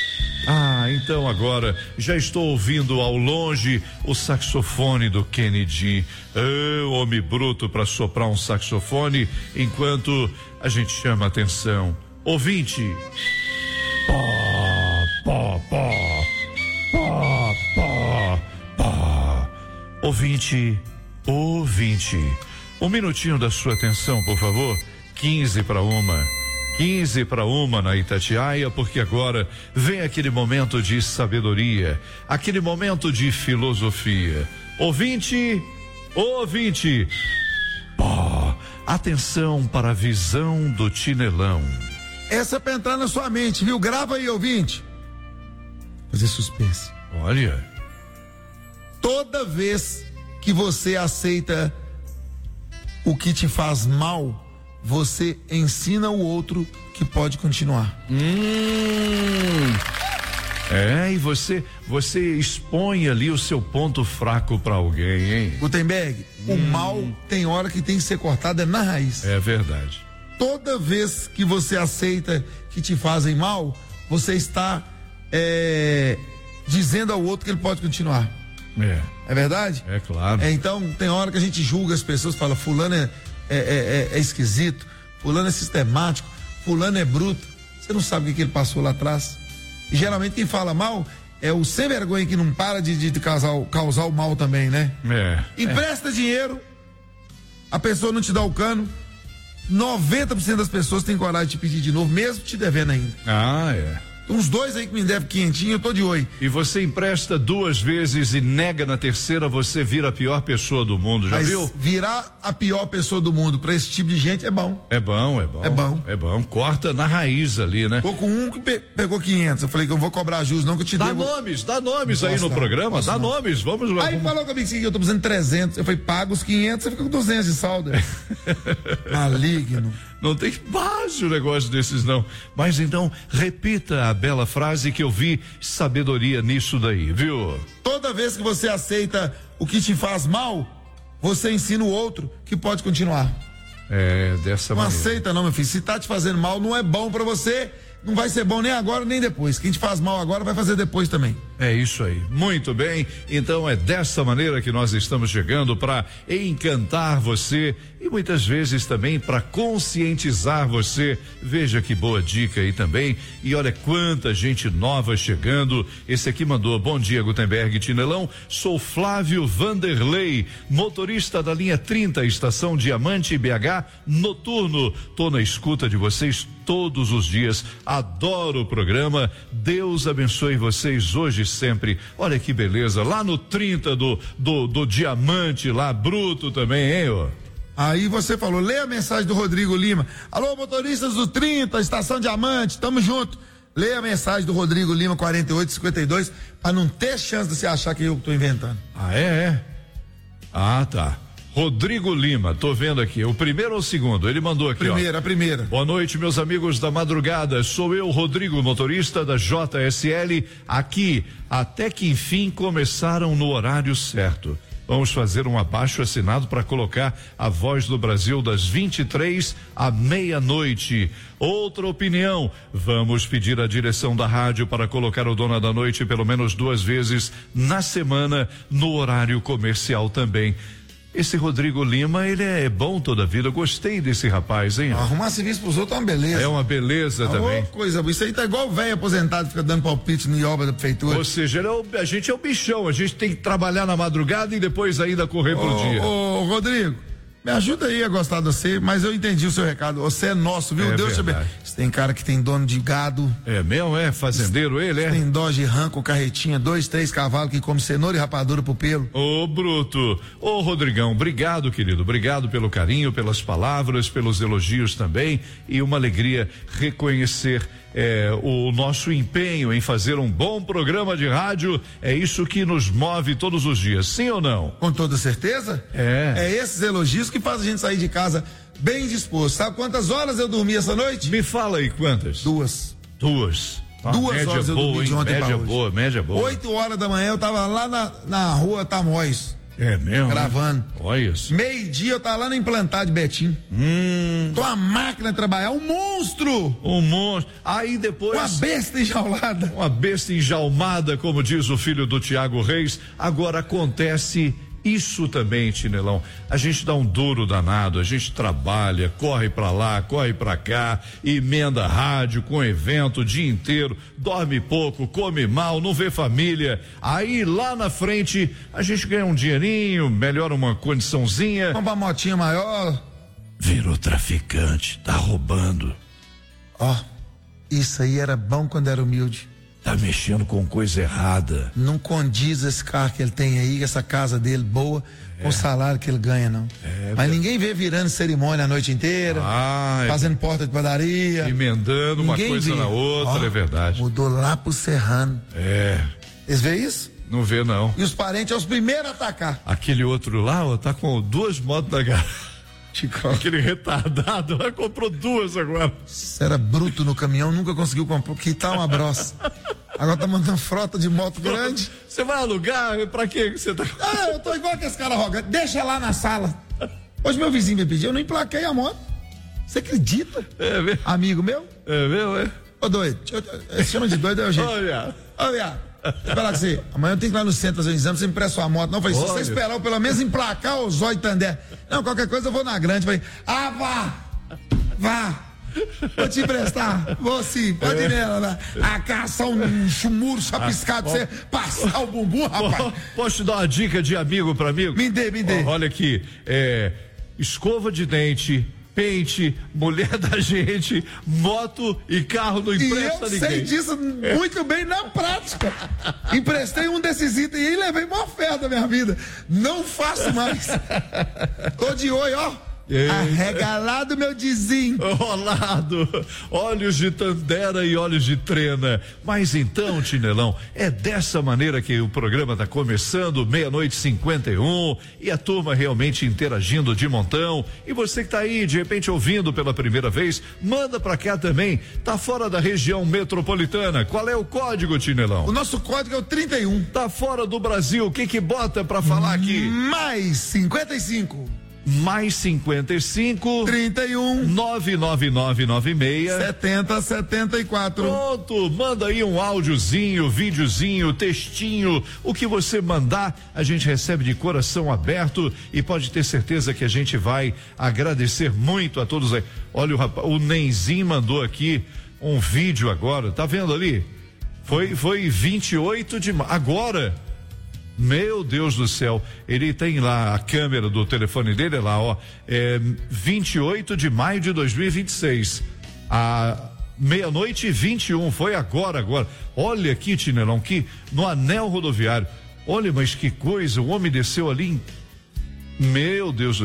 Ah, então agora já estou ouvindo ao longe o saxofone do Kennedy. Oh, homem bruto para soprar um saxofone enquanto a gente chama atenção. Ouvinte. Pó, pó, pó. Pó, pó, pó. Ouvinte, ouvinte. Um minutinho da sua atenção, por favor. quinze para uma. quinze para uma na Itatiaia, porque agora vem aquele momento de sabedoria, aquele momento de filosofia. Ouvinte, ouvinte, pó, atenção para a visão do Tinelão. Essa é pra entrar na sua mente, viu? Grava aí, ouvinte. Fazer suspense. Olha. Toda vez que você aceita o que te faz mal, você ensina o outro que pode continuar. Hum. É, e você você expõe ali o seu ponto fraco para alguém, hein? Gutenberg, hum. o mal tem hora que tem que ser cortado é na raiz. É verdade. Toda vez que você aceita que te fazem mal, você está é, dizendo ao outro que ele pode continuar. É. É verdade? É claro. É, então, tem hora que a gente julga as pessoas, fala, fulano é, é, é, é esquisito, fulano é sistemático, fulano é bruto. Você não sabe o que, que ele passou lá atrás. E geralmente quem fala mal é o sem vergonha que não para de, de causar, causar o mal também, né? É. Empresta é. dinheiro, a pessoa não te dá o cano, noventa por cento das pessoas têm coragem de te pedir de novo, mesmo te devendo ainda. Ah, é. Uns dois aí que me devem quinhentinho, eu tô de oi. E você empresta duas vezes e nega na terceira, você vira a pior pessoa do mundo, já Mas viu? virar a pior pessoa do mundo pra esse tipo de gente é bom. É bom, é bom. É bom. É bom, corta na raiz ali, né? Ficou com um que pe pegou quinhentos, eu falei que eu não vou cobrar juros não, que eu te Dá devo. nomes, dá nomes Não aí posso no dar, programa, posso dá não. nomes, vamos lá. Aí vamos... falou comigo que eu tô precisando de trezentos, eu falei, paga os quinhentos, você fica com duzentos de saldo. Maligno. Não tem base o negócio desses não. Mas então, repita a bela frase que eu vi sabedoria nisso daí, viu? Toda vez que você aceita o que te faz mal, você ensina o outro que pode continuar. É, dessa Não maneira. aceita não, meu filho. Se tá te fazendo mal, não é bom pra você, não vai ser bom nem agora nem depois. Quem te faz mal agora vai fazer depois também. É isso aí. Muito bem. Então é dessa maneira que nós estamos chegando para encantar você e muitas vezes também para conscientizar você. Veja que boa dica aí também. E olha quanta gente nova chegando. Esse aqui mandou: bom dia, Gutenberg, Tinelão. Sou Flávio Vanderlei, motorista da linha trinta, estação Diamante B H, noturno. Tô na escuta de vocês todos os dias. Adoro o programa. Deus abençoe vocês hoje e sempre. Olha que beleza. Lá no trinta do, do, do Diamante, lá, bruto também, hein, ó? Aí você falou, lê a mensagem do Rodrigo Lima. Alô, motoristas do trinta, estação Diamante, tamo junto. Lê a mensagem do Rodrigo Lima, quarenta e oito cinquenta e dois, pra não ter chance de você achar que eu tô inventando. Ah, é? é? Ah, tá. Rodrigo Lima, tô vendo aqui, o primeiro ou o segundo? Ele mandou aqui, Primeira, ó. a primeira. Boa noite, meus amigos da madrugada. Sou eu, Rodrigo, motorista da J S L, aqui, até que enfim começaram no horário certo. Vamos fazer um abaixo assinado para colocar a Voz do Brasil das vinte e três à meia-noite. Outra opinião, vamos pedir à direção da rádio para colocar o Dona da Noite pelo menos duas vezes na semana no horário comercial também. Esse Rodrigo Lima, ele é bom toda a vida. Eu gostei desse rapaz, hein? Arrumar serviço pros outros é uma beleza. É uma beleza ah, também. Coisa boa. Isso aí tá igual o velho aposentado que fica dando palpite em obra da prefeitura. Ou seja, ele é o, a gente é o bichão. A gente tem que trabalhar na madrugada e depois ainda correr ô, pro dia. Ô, Rodrigo, me ajuda aí a gostar de você, mas eu entendi o seu recado. Você é nosso, viu? É Deus te abençoe. Tem cara que tem dono de gado. É mesmo, é? Fazendeiro ele, é? Tem Dodge Ram com carretinha, dois, três cavalos que come cenoura e rapadura pro pelo. Ô, bruto. Ô, Rodrigão, obrigado, querido. Obrigado pelo carinho, pelas palavras, pelos elogios também. E uma alegria reconhecer é, o nosso empenho em fazer um bom programa de rádio. É isso que nos move todos os dias, sim ou não? Com toda certeza? É. É esses elogios que fazem a gente sair de casa bem disposto. Sabe quantas horas eu dormi essa noite? Me fala aí quantas? Duas. Duas. Ah, Duas média horas eu boa, dormi de hein? ontem Média pra hoje. boa, média boa. Oito horas da manhã eu tava lá na, na rua Tamóis. É mesmo? Gravando. Né? Olha isso. Meio-dia eu tava lá no Implantar de Betim. Hum. Com a máquina a trabalhar. Um monstro! Um monstro. Aí depois. Uma besta enjaulada. Uma besta enjaulada, como diz o filho do Tiago Reis. Agora acontece isso também, Tinelão. A gente dá um duro danado, a gente trabalha, corre pra lá, corre pra cá, emenda rádio com evento o dia inteiro, dorme pouco, come mal, não vê família. Aí lá na frente a gente ganha um dinheirinho, melhora uma condiçãozinha. Compra uma motinha maior. Virou traficante, tá roubando. Ó, isso aí era bom quando era humilde. Tá mexendo com coisa errada. Não condiz esse carro que ele tem aí, essa casa dele boa, é. com o salário que ele ganha, não. É, Mas é. ninguém vê virando cerimônia a noite inteira, ah, fazendo é. porta de padaria. Emendando ninguém uma coisa vê. na outra, Ó, é verdade. Mudou lá pro Serrano. É. Eles veem isso? Não vê, não. E os parentes são os primeiros a atacar. Aquele outro lá, ó, tá com duas motos da garagem. Chicão. Aquele retardado lá comprou duas agora. Você era bruto no caminhão, nunca conseguiu comprar, quitar uma broça. Agora tá mandando frota de moto grande. Você vai alugar? Pra quê que você tá? Ah, eu tô igual que esse cara arrogante. Deixa lá na sala. Hoje meu vizinho me pediu, eu não emplaquei a moto. Você acredita? É mesmo? Amigo meu? É mesmo, é? Ô doido, se chama de doido é o jeito. Olha. Olha. eu falar com você, amanhã eu tenho que ir lá no centro fazer um exame, você empresta sua moto. Não, eu falei, se você esperar eu pelo menos emplacar o Zóio Tandé. Não, qualquer coisa eu vou na grande. Eu falei, ah, vá, vá. Vou te emprestar, vou sim, pode ir nela, né? A caçar um chumuro chapiscado pra você passar o bumbum, rapaz. Posso te dar uma dica de amigo pra amigo? Me dê, me dê. Olha aqui, é, escova de dente, pente, mulher da gente, moto e carro não empresta ninguém. E eu sei disso muito bem na prática. Emprestei um desses itens e levei uma oferta da minha vida. Não faço mais. Tô de olho, ó. Arregalado, meu dizinho. Rolado, olhos de Tandera e olhos de Trena. Mas então, Tinelão, é dessa maneira que o programa está começando, meia-noite e cinquenta e um, e a turma realmente interagindo de montão. E você que está aí, de repente, ouvindo pela primeira vez, manda pra cá também. Tá fora da região metropolitana. Qual é o código, Tinelão? O nosso código é o trinta e um. Tá fora do Brasil, o que que bota pra falar aqui? Mais cinquenta e cinco. Mais cinquenta e cinco. trinta e um. nove nove nove nove seis. setenta, setenta e quatro. Pronto, manda aí um áudiozinho, videozinho, textinho, o que você mandar, a gente recebe de coração aberto e pode ter certeza que a gente vai agradecer muito a todos aí. Olha o rapaz, o Nenzinho mandou aqui um vídeo agora, tá vendo ali? Foi, foi vinte e oito de maio, agora. Meu Deus do céu, ele tem lá a câmera do telefone dele, lá, ó, é vinte e oito de maio de dois mil e vinte e seis, a meia-noite e vinte e um, foi agora, agora. Olha aqui, Tinelão, que no anel rodoviário, olha, mas que coisa, o homem desceu ali em... Meu Deus.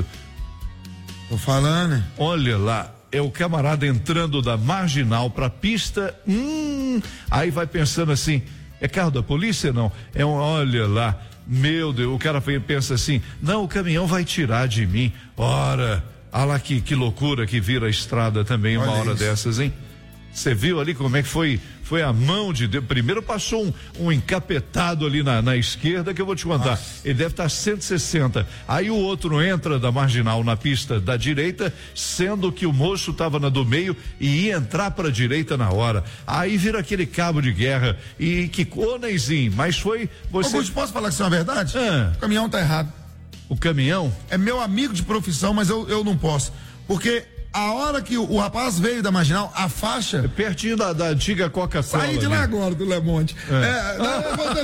Tô falando, né? Olha lá, é o camarada entrando da Marginal pra pista, hum, aí vai pensando assim, é carro da polícia? Não. É um, olha lá, meu Deus, o cara pensa assim, não, o caminhão vai tirar de mim. Ora, olha lá que, que loucura que vira a estrada também, uma hora dessas, hein? Você viu ali como é que foi, foi a mão de Deus. Primeiro passou um, um encapetado ali na, na esquerda, que eu vou te contar. Nossa. Ele deve estar cento e sessenta. Aí o outro entra da Marginal na pista da direita, sendo que o moço estava na do meio e ia entrar para a direita na hora. Aí vira aquele cabo de guerra e que, ô Neizinho, mas foi você. Augusto, posso falar que isso é uma verdade? Ah. O caminhão tá errado. O caminhão? É meu amigo de profissão, mas eu, eu não posso. Porque a hora que o, o rapaz veio da Marginal, a faixa... É pertinho da, da antiga Coca-Cola. Saí de lá agora, do Le Monde. É. É, não, eu vou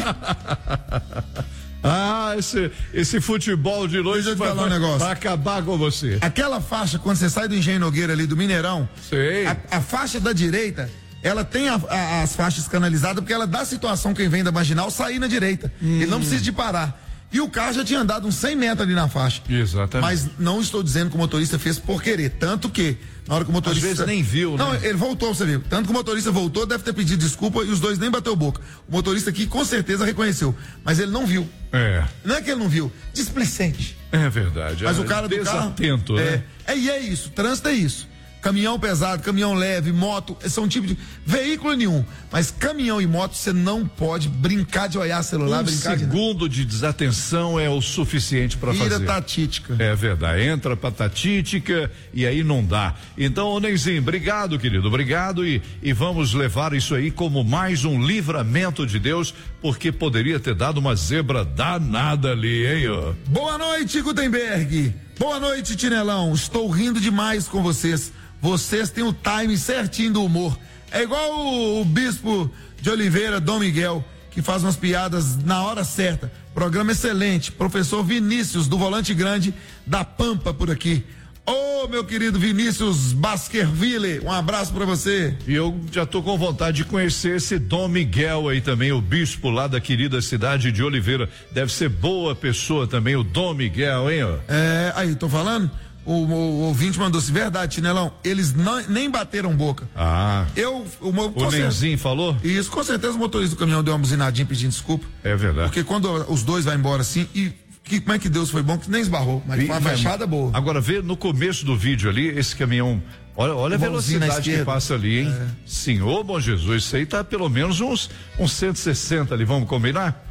aqui. Ah, esse, esse futebol de noite Deixa eu te vai, falar um negócio. vai acabar com você. Aquela faixa, quando você sai do Engenho Nogueira ali, do Mineirão, sei. A, a faixa da direita, ela tem a, a, as faixas canalizadas, porque ela dá a situação quem vem da Marginal sair na direita. Hum. Ele não precisa de parar. E o carro já tinha andado uns cem metros ali na faixa. Exatamente. Mas não estou dizendo que o motorista fez por querer. Tanto que, na hora que o motorista. Às vezes nem viu, né? Não, ele voltou, você viu. Tanto que o motorista voltou, deve ter pedido desculpa e os dois nem bateu boca. O motorista aqui com certeza reconheceu. Mas ele não viu. É. Não é que ele não viu. Displicente. É verdade. Mas é o cara do desatento, carro. né? É, é, e é isso. Trânsito é isso. Caminhão pesado, caminhão leve, moto, são tipo de veículo nenhum, mas caminhão e moto você não pode brincar de olhar celular, um brincar segundo de, de desatenção é o suficiente para fazer. Vira tatítica. É verdade, entra pra tatítica e aí não dá. Então, ô Neizinho, obrigado, querido, obrigado e, e vamos levar isso aí como mais um livramento de Deus, porque poderia ter dado uma zebra danada ali, hein? Ó. Boa noite, Gutenberg. Boa noite, Tinelão. Estou rindo demais com vocês. Vocês têm o time certinho do humor. É igual o, o bispo de Oliveira, Dom Miguel, que faz umas piadas na hora certa. Programa excelente. Professor Vinícius, do Volante Grande, da Pampa, por aqui. Ô, oh, meu querido Vinícius Baskerville, um abraço pra você. E eu já tô com vontade de conhecer esse Dom Miguel aí também, o bispo lá da querida cidade de Oliveira. Deve ser boa pessoa também, o Dom Miguel, hein? Ó. É, aí, tô falando? O, o, o ouvinte mandou-se, verdade, Tinelão, eles não, nem bateram boca. Ah. Eu, o, o Nenzinho falou? Isso, com certeza o motorista do caminhão deu uma buzinadinha pedindo desculpa. É verdade. Porque quando os dois vão embora assim, e que, como é que Deus foi bom, que nem esbarrou, mas foi uma fechada boa. Agora, vê no começo do vídeo ali, esse caminhão, olha, olha a velocidade que passa ali, hein? É. Senhor bom Jesus, isso aí tá pelo menos uns, uns cento e sessenta ali, vamos combinar?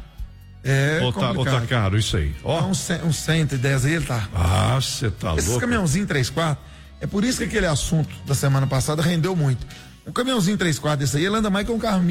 É, ou tá, ou tá caro isso aí? Ó. Uns um cento e dez aí ele tá. Ah, você tá louco. Esses caminhãozinho três quartos, é por isso que aquele assunto da semana passada rendeu muito. Um caminhãozinho três quartos desse aí, ele anda mais que um carro mil.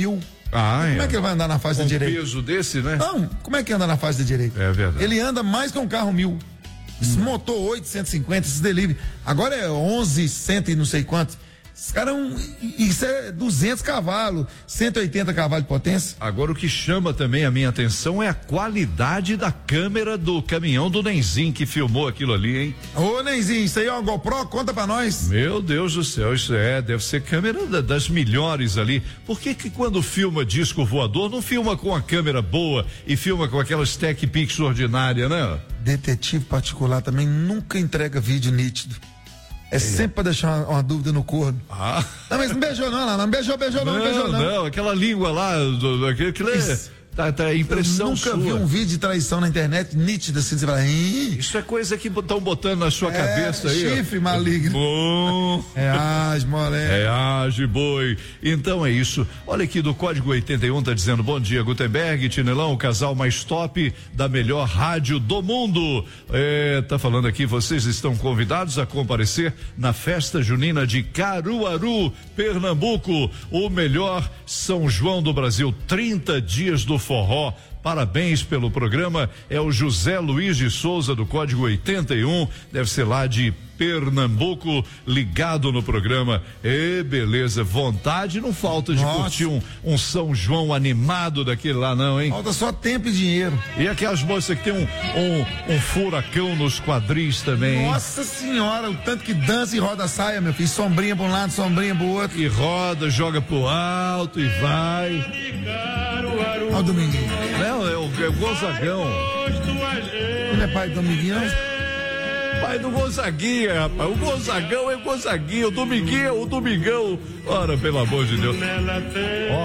Ah, como é. é que ele vai andar na faixa Com da direita? Um peso desse, né? Não, como é que anda na faixa da direita? É verdade. Ele anda mais que um carro mil. Esse hum. motor oito, cento e cinquenta, esse delivery. Agora é onze, cem e não sei quanto. Esse cara é um. Isso é duzentos cavalos, cento e oitenta cavalos de potência. Agora o que chama também a minha atenção é a qualidade da câmera do caminhão do Nenzinho que filmou aquilo ali, hein? Ô, Nenzinho, isso aí é uma GoPro? Conta pra nós. Meu Deus do céu, isso é, deve ser câmera da, das melhores ali. Por que que quando filma disco voador não filma com a câmera boa e filma com aquelas Tech Pix ordinária, né? Detetive particular também nunca entrega vídeo nítido. É, é sempre pra deixar uma, uma dúvida no corno. Ah. Não, mas não beijou não, não beijou, beijou não, não beijou não. Não, aquela língua lá, do, do, aquilo é, tá, tá impressão Eu nunca sua. vi um vídeo de traição na internet nítido assim, você fala, Ih. Isso é coisa que estão botando na sua é, cabeça aí. Chifre ó. Maligno. Bom. É age, moleque. É age, boi. Então é isso. Olha aqui do Código oitenta e um, tá dizendo bom dia, Gutenberg, Tinelão, o casal mais top da melhor rádio do mundo. É, tá falando aqui, vocês estão convidados a comparecer na festa junina de Caruaru, Pernambuco, o melhor São João do Brasil, trinta dias do forró. Parabéns pelo programa, é o José Luiz de Souza do Código oitenta e um, deve ser lá de Pernambuco, ligado no programa. E beleza, vontade não falta de Nossa. curtir um, um São João animado daquele lá não, hein? Falta só tempo e dinheiro. E aquelas moças que tem um, um, um furacão nos quadris também. Nossa senhora, o tanto que dança e roda a saia, meu filho, sombrinha pra um lado, sombrinha pro outro. E roda, joga pro alto e vai. Olha o Dominguinho. Não, é o, é o Gonzagão. Não é pai do Dominguinho, não? Pai do Gonzaguinha, rapaz. O Gonzagão é o Gonzaguinha, o Dominguinho é o Domingão. Ora, pelo amor de Deus. Ó.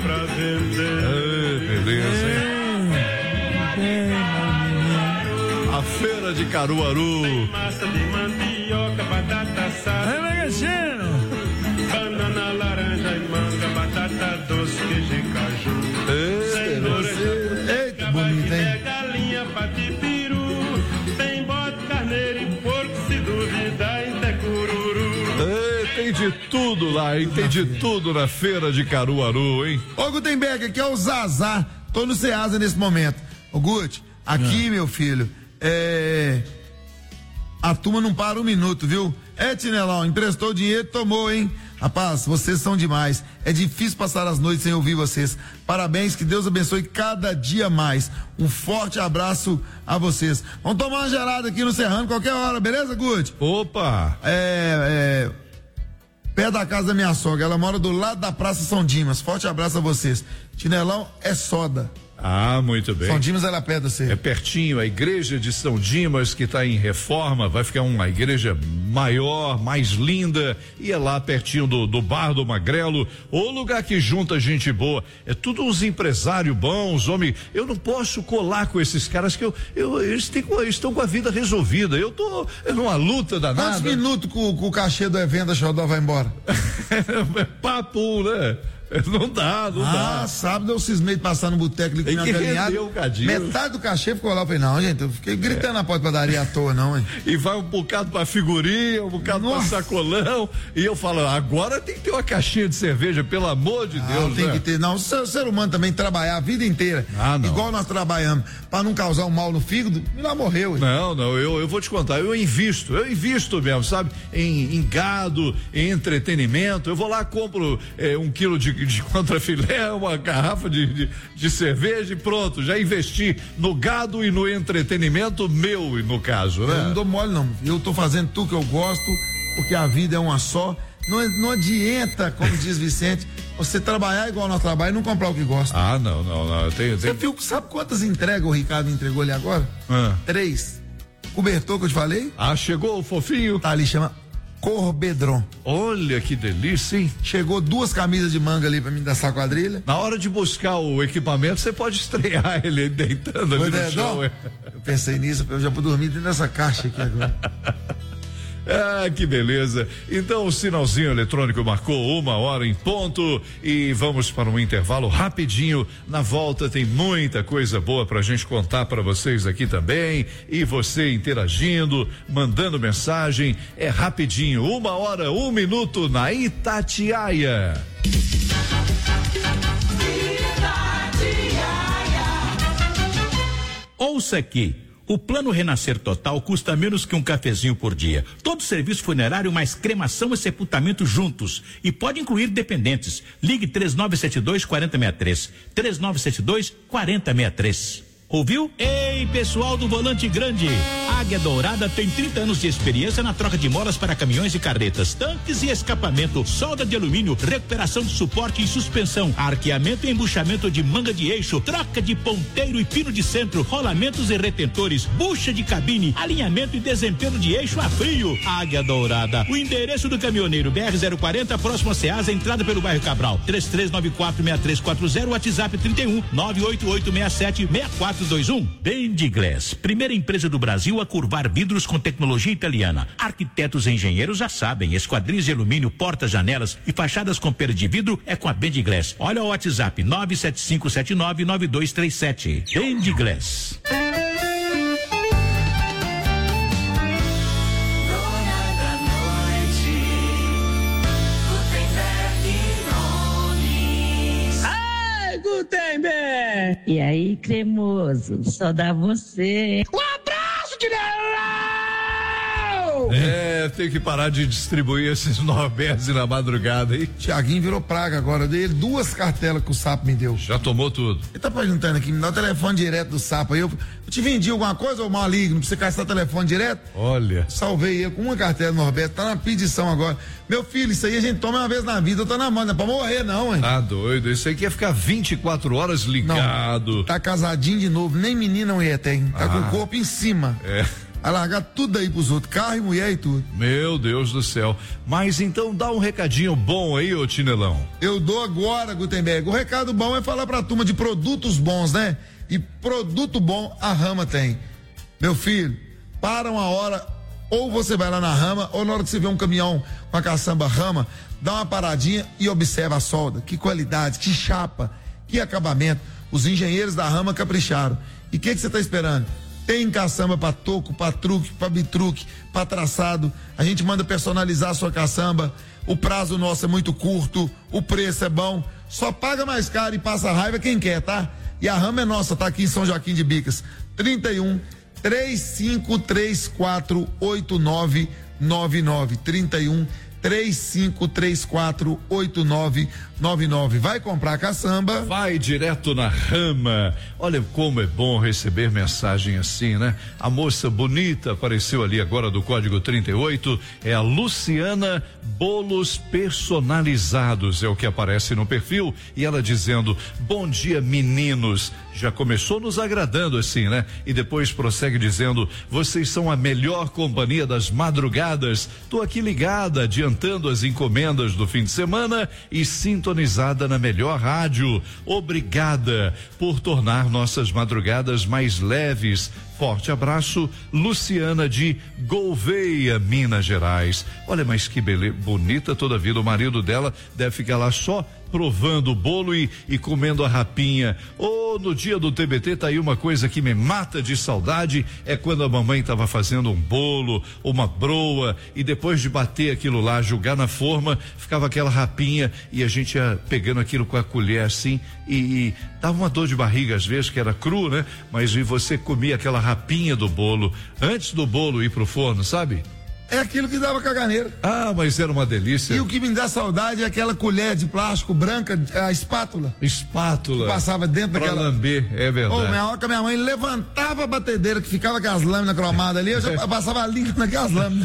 Oh. Beleza, hein? A feira de Caruaru. Massa de mandioca, batata assada. É magazinho. Banana, laranja e manga, batata doce, queijo e caju. Eita, bonito, hein? Galinha, patipiru. Tem bode, carneiro e porco, se duvidar, até cururu. É, tem de tudo lá, hein? Tem de tudo na feira de Caruaru, hein? Ô, Gutenberg, aqui é o Zazá. Tô no Ceasa nesse momento. Ô, Guti, aqui, é. meu filho, é. A turma não para um minuto, viu? É, Tinelão, emprestou dinheiro, tomou, hein? Rapaz, vocês são demais. É difícil passar as noites sem ouvir vocês. Parabéns, que Deus abençoe cada dia mais. Um forte abraço a vocês. Vamos tomar uma gelada aqui no Serrano qualquer hora, beleza, Guti? Opa! É, é, perto da casa da minha sogra, ela mora do lado da Praça São Dimas. Forte abraço a vocês. Tinelão é soda. Ah, muito bem. São Dimas é lá perto de você. É pertinho, a igreja de São Dimas que está em reforma, vai ficar uma igreja maior, mais linda, e é lá pertinho do, do Bar do Magrelo, o lugar que junta gente boa. É tudo uns empresários bons, homem. Eu não posso colar com esses caras que eu, eu eles, têm, eles estão com a vida resolvida. Eu tô numa luta danada. Quantos minutos com, com o cachê do evento da Xodó vai embora? É papo, né? Não dá, não ah, dá. Ah, sábado eu cismei de passar no boteco ali com minha galinhada. Metade do cachê ficou lá. Eu falei, não, gente, eu fiquei gritando é. na porta da padaria à toa, não, hein? E vai um bocado pra figurinha, um bocado Nossa. pra sacolão. E eu falo, agora tem que ter uma caixinha de cerveja, pelo amor de ah, Deus. Tem né? que ter, não. O ser, o ser humano também trabalhar a vida inteira. Ah, não. Igual nós trabalhamos, pra não causar um mal no fígado, não morreu. Hein? Não, não, eu, eu vou te contar, eu invisto, eu invisto mesmo, sabe? Em, em gado, em entretenimento. Eu vou lá, compro é, um quilo de, de contrafilé, uma garrafa de, de, de cerveja e pronto, já investi no gado e no entretenimento meu, no caso, né? Eu não dou mole não, eu tô fazendo tudo que eu gosto, porque a vida é uma só, não, não adianta, como diz Vicente, você trabalhar igual nós trabalhamos e não comprar o que gosta. Ah, não, não, não, eu tenho, Você tenho... viu, sabe quantas entregas o Ricardo entregou ali agora? Ah. Três. Cobertor que eu te falei? Ah, chegou o fofinho? Tá ali, chama Corbedron. Olha que delícia, hein? Chegou duas camisas de manga ali pra mim dessa quadrilha. Na hora de buscar o equipamento, você pode estrear ele deitando ali no chão. Eu pensei nisso, eu já vou dormir dentro dessa caixa aqui agora. Ah, que beleza. Então o sinalzinho eletrônico marcou uma hora em ponto e vamos para um intervalo rapidinho. Na volta tem muita coisa boa pra gente contar para vocês aqui também, e você interagindo, mandando mensagem. É rapidinho, uma hora, um minuto na Itatiaia. Ouça aqui. O Plano Renascer Total custa menos que um cafezinho por dia. Todo serviço funerário mais cremação e sepultamento juntos. E pode incluir dependentes. Ligue três nove sete dois, quatro zero seis três. três nove sete dois, quatro zero seis três. Ouviu? Ei, pessoal do Volante Grande. Águia Dourada tem trinta anos de experiência na troca de molas para caminhões e carretas, tanques e escapamento, solda de alumínio, recuperação de suporte e suspensão, arqueamento e embuchamento de manga de eixo, troca de ponteiro e pino de centro, rolamentos e retentores, bucha de cabine, alinhamento e desempenho de eixo a frio. Águia Dourada. O endereço do caminhoneiro B R zero quarenta, próximo a Ceasa, entrada pelo bairro Cabral. três três nove quatro, seis três quatro zero, WhatsApp trinta e um, nove oito oito seis sete, seis quatro dois um. Dendiglass, primeira empresa do Brasil a curvar vidros com tecnologia italiana. Arquitetos e engenheiros já sabem, esquadrias de alumínio, portas, janelas e fachadas com pera de vidro é com a Dendiglass. Olha o WhatsApp nove sete cinco sete nove nove dois três sete. Dendiglass. Gutenberg! E aí, cremoso, só dá você. Um abraço, Tinelão! É, tem que parar de distribuir esses Norberts na madrugada aí. Tiaguinho virou praga agora. Eu dei ele duas cartelas que o sapo me deu. Já tomou tudo. Ele tá perguntando aqui, me dá o telefone direto do sapo aí. Eu, eu te vendi alguma coisa, ô maligno? Pra você caçar telefone direto? Olha. Salvei ele com uma cartela do Norberto, tá na pedição agora. Meu filho, isso aí a gente toma uma vez na vida, eu tô na mão, não é pra morrer não, hein? Tá doido, isso aí que ia ficar vinte e quatro horas ligado. Não, tá casadinho de novo, nem menina não ia ter, tá ah, com o corpo em cima. É. Vai largar tudo aí pros outros, carro e mulher e tudo. Meu Deus do céu. Mas então dá um recadinho bom aí, ô Tinelão. Eu dou agora, Gutenberg. O recado bom é falar pra turma de produtos bons, né? E produto bom a Rama tem. Meu filho, para uma hora, ou você vai lá na Rama, ou na hora que você vê um caminhão com a caçamba Rama, dá uma paradinha e observa a solda. Que qualidade, que chapa, que acabamento. Os engenheiros da Rama capricharam. E o que que você tá esperando? Tem caçamba para toco, para truque, para bitruque, para traçado. A gente manda personalizar a sua caçamba. O prazo nosso é muito curto, o preço é bom. Só paga mais caro e passa raiva quem quer, tá? E a Rama é nossa, tá aqui em São Joaquim de Bicas. trinta e um, três cinco três quatro, oito nove nove nove. trinta e um, três cinco três quatro, oito nove nove nove. Vai comprar caçamba? Vai direto na Rama. Olha como é bom receber mensagem assim, né? A moça bonita apareceu ali agora do código trinta e oito, é a Luciana Bolos Personalizados, é o que aparece no perfil, e ela dizendo: bom dia, meninos. Já começou nos agradando assim, né? E depois prossegue dizendo: vocês são a melhor companhia das madrugadas. Tô aqui ligada, adiantando as encomendas do fim de semana e sintonizada na melhor rádio. Obrigada por tornar nossas madrugadas mais leves. Forte abraço, Luciana de Gouveia, Minas Gerais. Olha, mas que beleza, bonita toda a vida. O marido dela deve ficar lá só provando o bolo e, e comendo a rapinha. Ou oh, no dia do T B T tá aí uma coisa que me mata de saudade, é quando a mamãe tava fazendo um bolo, uma broa, e depois de bater aquilo lá, jogar na forma, ficava aquela rapinha e a gente ia pegando aquilo com a colher assim e, e dava uma dor de barriga às vezes, que era cru, né? Mas e você comia aquela rapinha do bolo antes do bolo ir pro forno, sabe? É aquilo que dava caganeira. Ah, mas era uma delícia. E o que me dá saudade é aquela colher de plástico branca, a espátula. Espátula. Que passava dentro pra daquela. lamber, é verdade. Ô, minha hora que a minha mãe levantava a batedeira, que ficava com as lâminas cromadas ali, eu já passava a língua naquelas lâminas.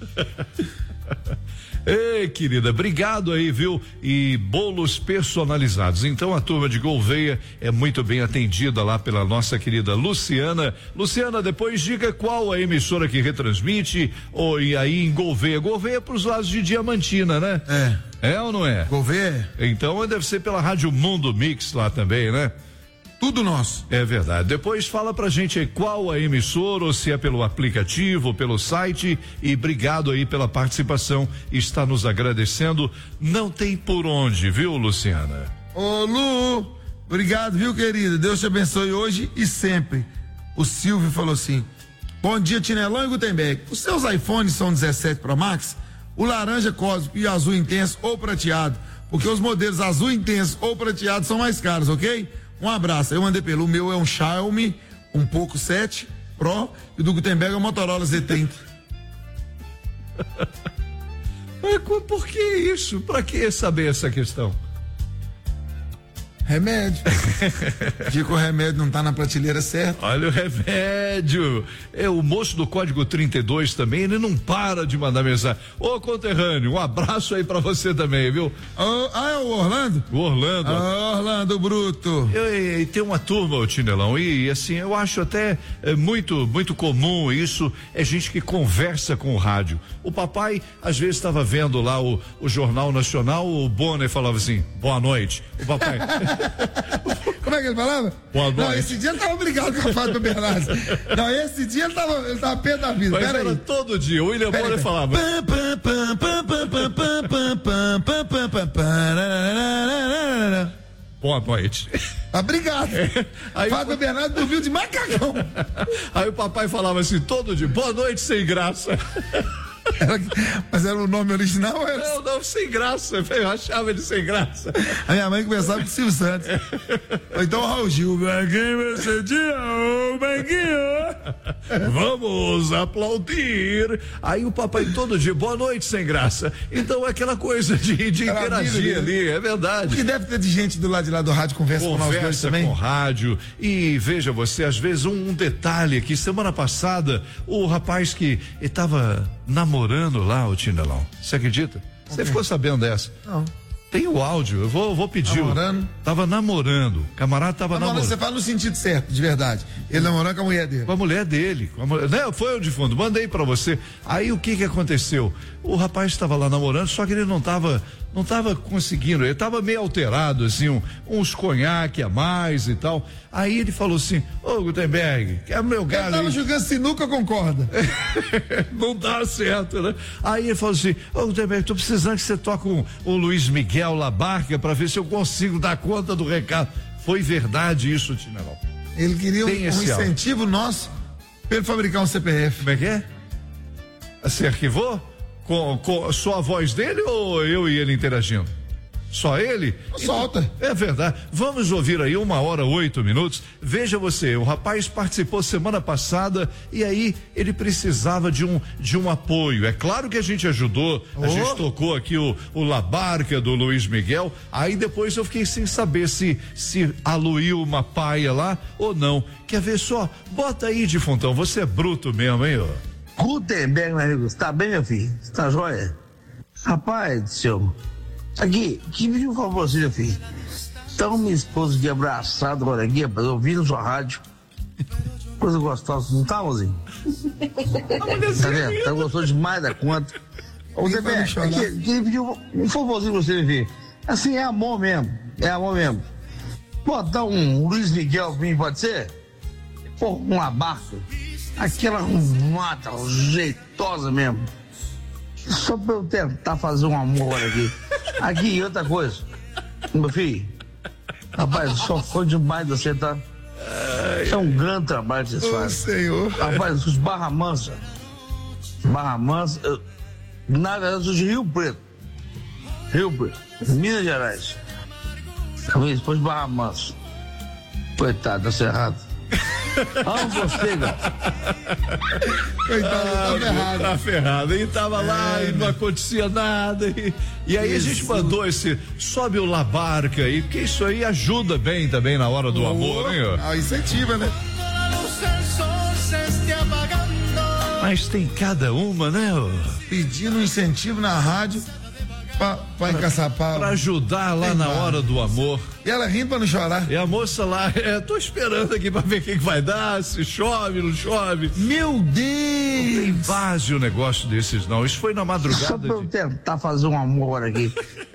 Ei, querida, obrigado aí, viu? E bolos personalizados. Então a turma de Gouveia é muito bem atendida lá pela nossa querida Luciana. Luciana, depois diga qual a emissora que retransmite, ou e aí em Gouveia. Gouveia é pros lados de Diamantina, né? É. É ou não é? Gouveia. Então deve ser pela Rádio Mundo Mix lá também, né? Tudo nosso. É verdade. Depois fala pra gente aí qual a emissora, ou se é pelo aplicativo, ou pelo site, e obrigado aí pela participação, está nos agradecendo. Não tem por onde, viu, Luciana? Ô, Lu, obrigado, viu, querida? Deus te abençoe hoje e sempre. O Silvio falou assim: bom dia, Tinelão e Gutenberg. Os seus iPhones são dezessete Pro Max? O laranja cósmico e o azul intenso ou prateado? Porque os modelos azul intenso ou prateado são mais caros, ok? Um abraço. Eu mandei pelo meu, é um Xiaomi um Poco sete Pro e o do Gutenberg é o Motorola Z trinta. Por que isso? Pra que saber essa questão? Remédio. Dia que o remédio não tá na prateleira certa. Olha o remédio. É o moço do código trinta e dois também, ele não para de mandar mensagem. Ô, conterrâneo, um abraço aí pra você também, viu? Oh, ah, é o Orlando? O Orlando. Ah, Orlando Bruto. E, e tem uma turma, o Tinelão, e assim, eu acho até é, muito, muito comum isso, é gente que conversa com o rádio. O papai, às vezes, estava vendo lá o, o Jornal Nacional, o Bonner falava assim, boa noite. O papai... Como é que ele falava? Boa não, noite. esse dia ele tava brigado com a Fábio Bernardes. Não, esse dia ele tava, ele tava pé da vida. Mas Pera era aí. todo dia. O William Bonner falava. Boa noite. Tá brigado. É. Aí Fábio Bernardes dormiu de macacão. Aí o papai falava assim, todo dia, boa noite sem graça. Era, mas era o nome original? Era... Não, não, sem graça. Eu achava ele sem graça. A minha mãe começava com o Silvio Santos. Ou então o Raul Gil. Esse dia, ô Banquinho. Vamos aplaudir. Aí o papai todo dia, boa noite sem graça. Então é aquela coisa de, de interagir ali, é verdade. Porque deve ter de gente do lado de lá do rádio conversa, conversa com nós dois também. com rádio. E veja você, às vezes um, um detalhe aqui, semana passada, o rapaz que estava namorando lá, o Tinelão. Você acredita? Você okay. ficou sabendo dessa? Não. Tem o áudio, eu vou, vou pedir. Namorando? Tava namorando. O camarada tava namorando. Você fala no sentido certo, de verdade. Ele namorando com a mulher dele. Com a mulher dele. Com a mulher, né? Foi o de fundo, mandei pra você. Aí o que que aconteceu? O rapaz estava lá namorando, só que ele não tava, não tava conseguindo, ele tava meio alterado, assim, um, uns conhaque a mais e tal. Aí ele falou assim, ô Gutenberg, quer meu galho? Ele tava jogando sinuca com corda. Não dá certo, né? Aí ele falou assim, ô Gutenberg, tô precisando que você toque um, um Luiz Miguel Labarca pra ver se eu consigo dar conta do recado. Foi verdade isso, Tinelão? Ele queria um, um incentivo áudio. nosso pra ele fabricar um C P F. Como é que é? Você arquivou? Com, com só a voz dele ou eu e ele interagindo? Só ele? Solta. É verdade. Vamos ouvir aí uma hora, oito minutos. Veja você, o rapaz participou semana passada e aí ele precisava de um de um apoio. É claro que a gente ajudou, oh. a gente tocou aqui o, o Labarca do Luiz Miguel. Aí depois eu fiquei sem saber se se aluiu uma paia lá ou não. Quer ver só? Bota aí, Defuntão, você é bruto mesmo, hein, ó. Gutenberg, meu amigo, você tá bem, meu filho? Você tá joia? Rapaz do céu, aqui, que me por favor, meu filho. Então, minha esposa aqui abraçada agora aqui, rapaz, ouvindo sua rádio. Coisa gostosa, não tá, mozinho? Tá vendo? Tá gostoso demais da conta. Ô, Gutenberg, aqui, queria pedir um favorzinho pra você, meu filho. Assim, é amor mesmo, é amor mesmo. Botar um Luiz Miguel pra mim, pode ser? Pô, uma barca. Aquela mata jeitosa mesmo. Só pra eu tentar fazer um amor aqui. Aqui, outra coisa. Meu filho, rapaz, só foi demais você, tá? É um grande trabalho que vocês fazem. Senhor. Rapaz, os Barra Mansa. Barra Mansa, eu, na verdade, eu sou de Rio Preto. Rio Preto, Minas Gerais. Depois de Barra Mansa. Coitado, tá cerrado. Ah, você, cara. Coitado, ah, tá ferrado. Tá ferrado. Ele tava é, lá e não acontecia nada. E, e aí isso. A gente mandou esse, sobe o Labarca aí, porque isso aí ajuda bem também na hora do oh, amor, hein? Ah, incentiva, né? Mas tem cada uma, né? Pedindo um incentivo na rádio pra, pra encaçapar. Pra ajudar lá tem na mais. Hora do amor. E ela rindo pra não chorar. E a moça lá, é, tô esperando aqui pra ver o que, que vai dar, se chove, não chove. Meu Deus! Não tem base o um negócio desses, não. Isso foi na madrugada. Só pra eu de... tentar fazer um amor aqui.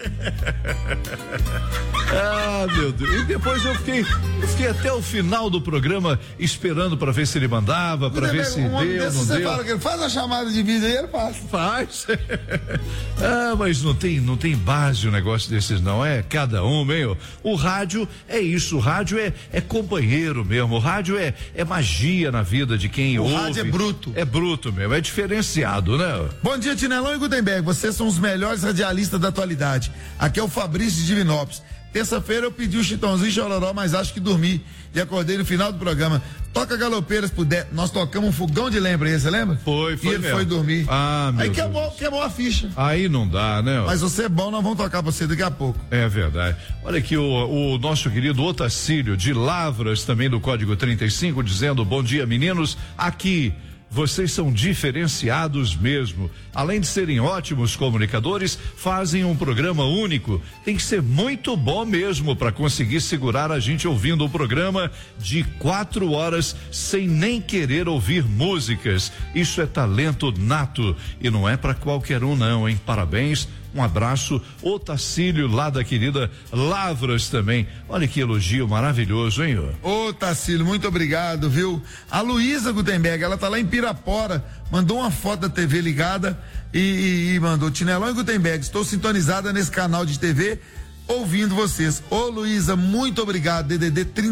Ah, meu Deus. E depois eu fiquei, eu fiquei até o final do programa esperando pra ver se ele mandava, pra ver se um deu, não você deu. Fala que ele faz a chamada de vídeo aí, ele faz. Faz. Ah, mas não tem, não tem base o um negócio desses, não. É cada um, meio. O rádio é isso, o rádio é, é companheiro mesmo, o rádio é, é magia na vida de quem o ouve. O rádio é bruto. É bruto mesmo, é diferenciado, né? Bom dia, Tinelão e Gutenberg, vocês são os melhores radialistas da atualidade. Aqui é o Fabrício de Divinópolis. Terça-feira eu pedi o Chitãozinho e Chororó, mas acho que dormi e acordei no final do programa. Toca Galopeiras por dez. Nós tocamos um fogão de lembra aí, você lembra? Foi, foi. E ele mesmo. foi dormir. Ah, meu Aí Deus. queimou, queimou a ficha. Aí não dá, né? Mas você é bom, nós vamos tocar pra você daqui a pouco. É verdade. Olha aqui o, o nosso querido Otacílio de Lavras, também do Código trinta e cinco, dizendo: bom dia, meninos. Aqui. Vocês são diferenciados mesmo. Além de serem ótimos comunicadores, fazem um programa único. Tem que ser muito bom mesmo para conseguir segurar a gente ouvindo o programa de quatro horas sem nem querer ouvir músicas. Isso é talento nato e não é para qualquer um não, hein? Parabéns. Um abraço, Otacílio, lá da querida Lavras também. Olha que elogio maravilhoso, hein? Ô, Tacílio, muito obrigado, viu? A Luísa Gutenberg, ela tá lá em Pirapora, mandou uma foto da T V ligada e, e, e mandou: Tinelão e Gutenberg, estou sintonizada nesse canal de T V ouvindo vocês. Ô, Luísa, muito obrigado, D D D trinta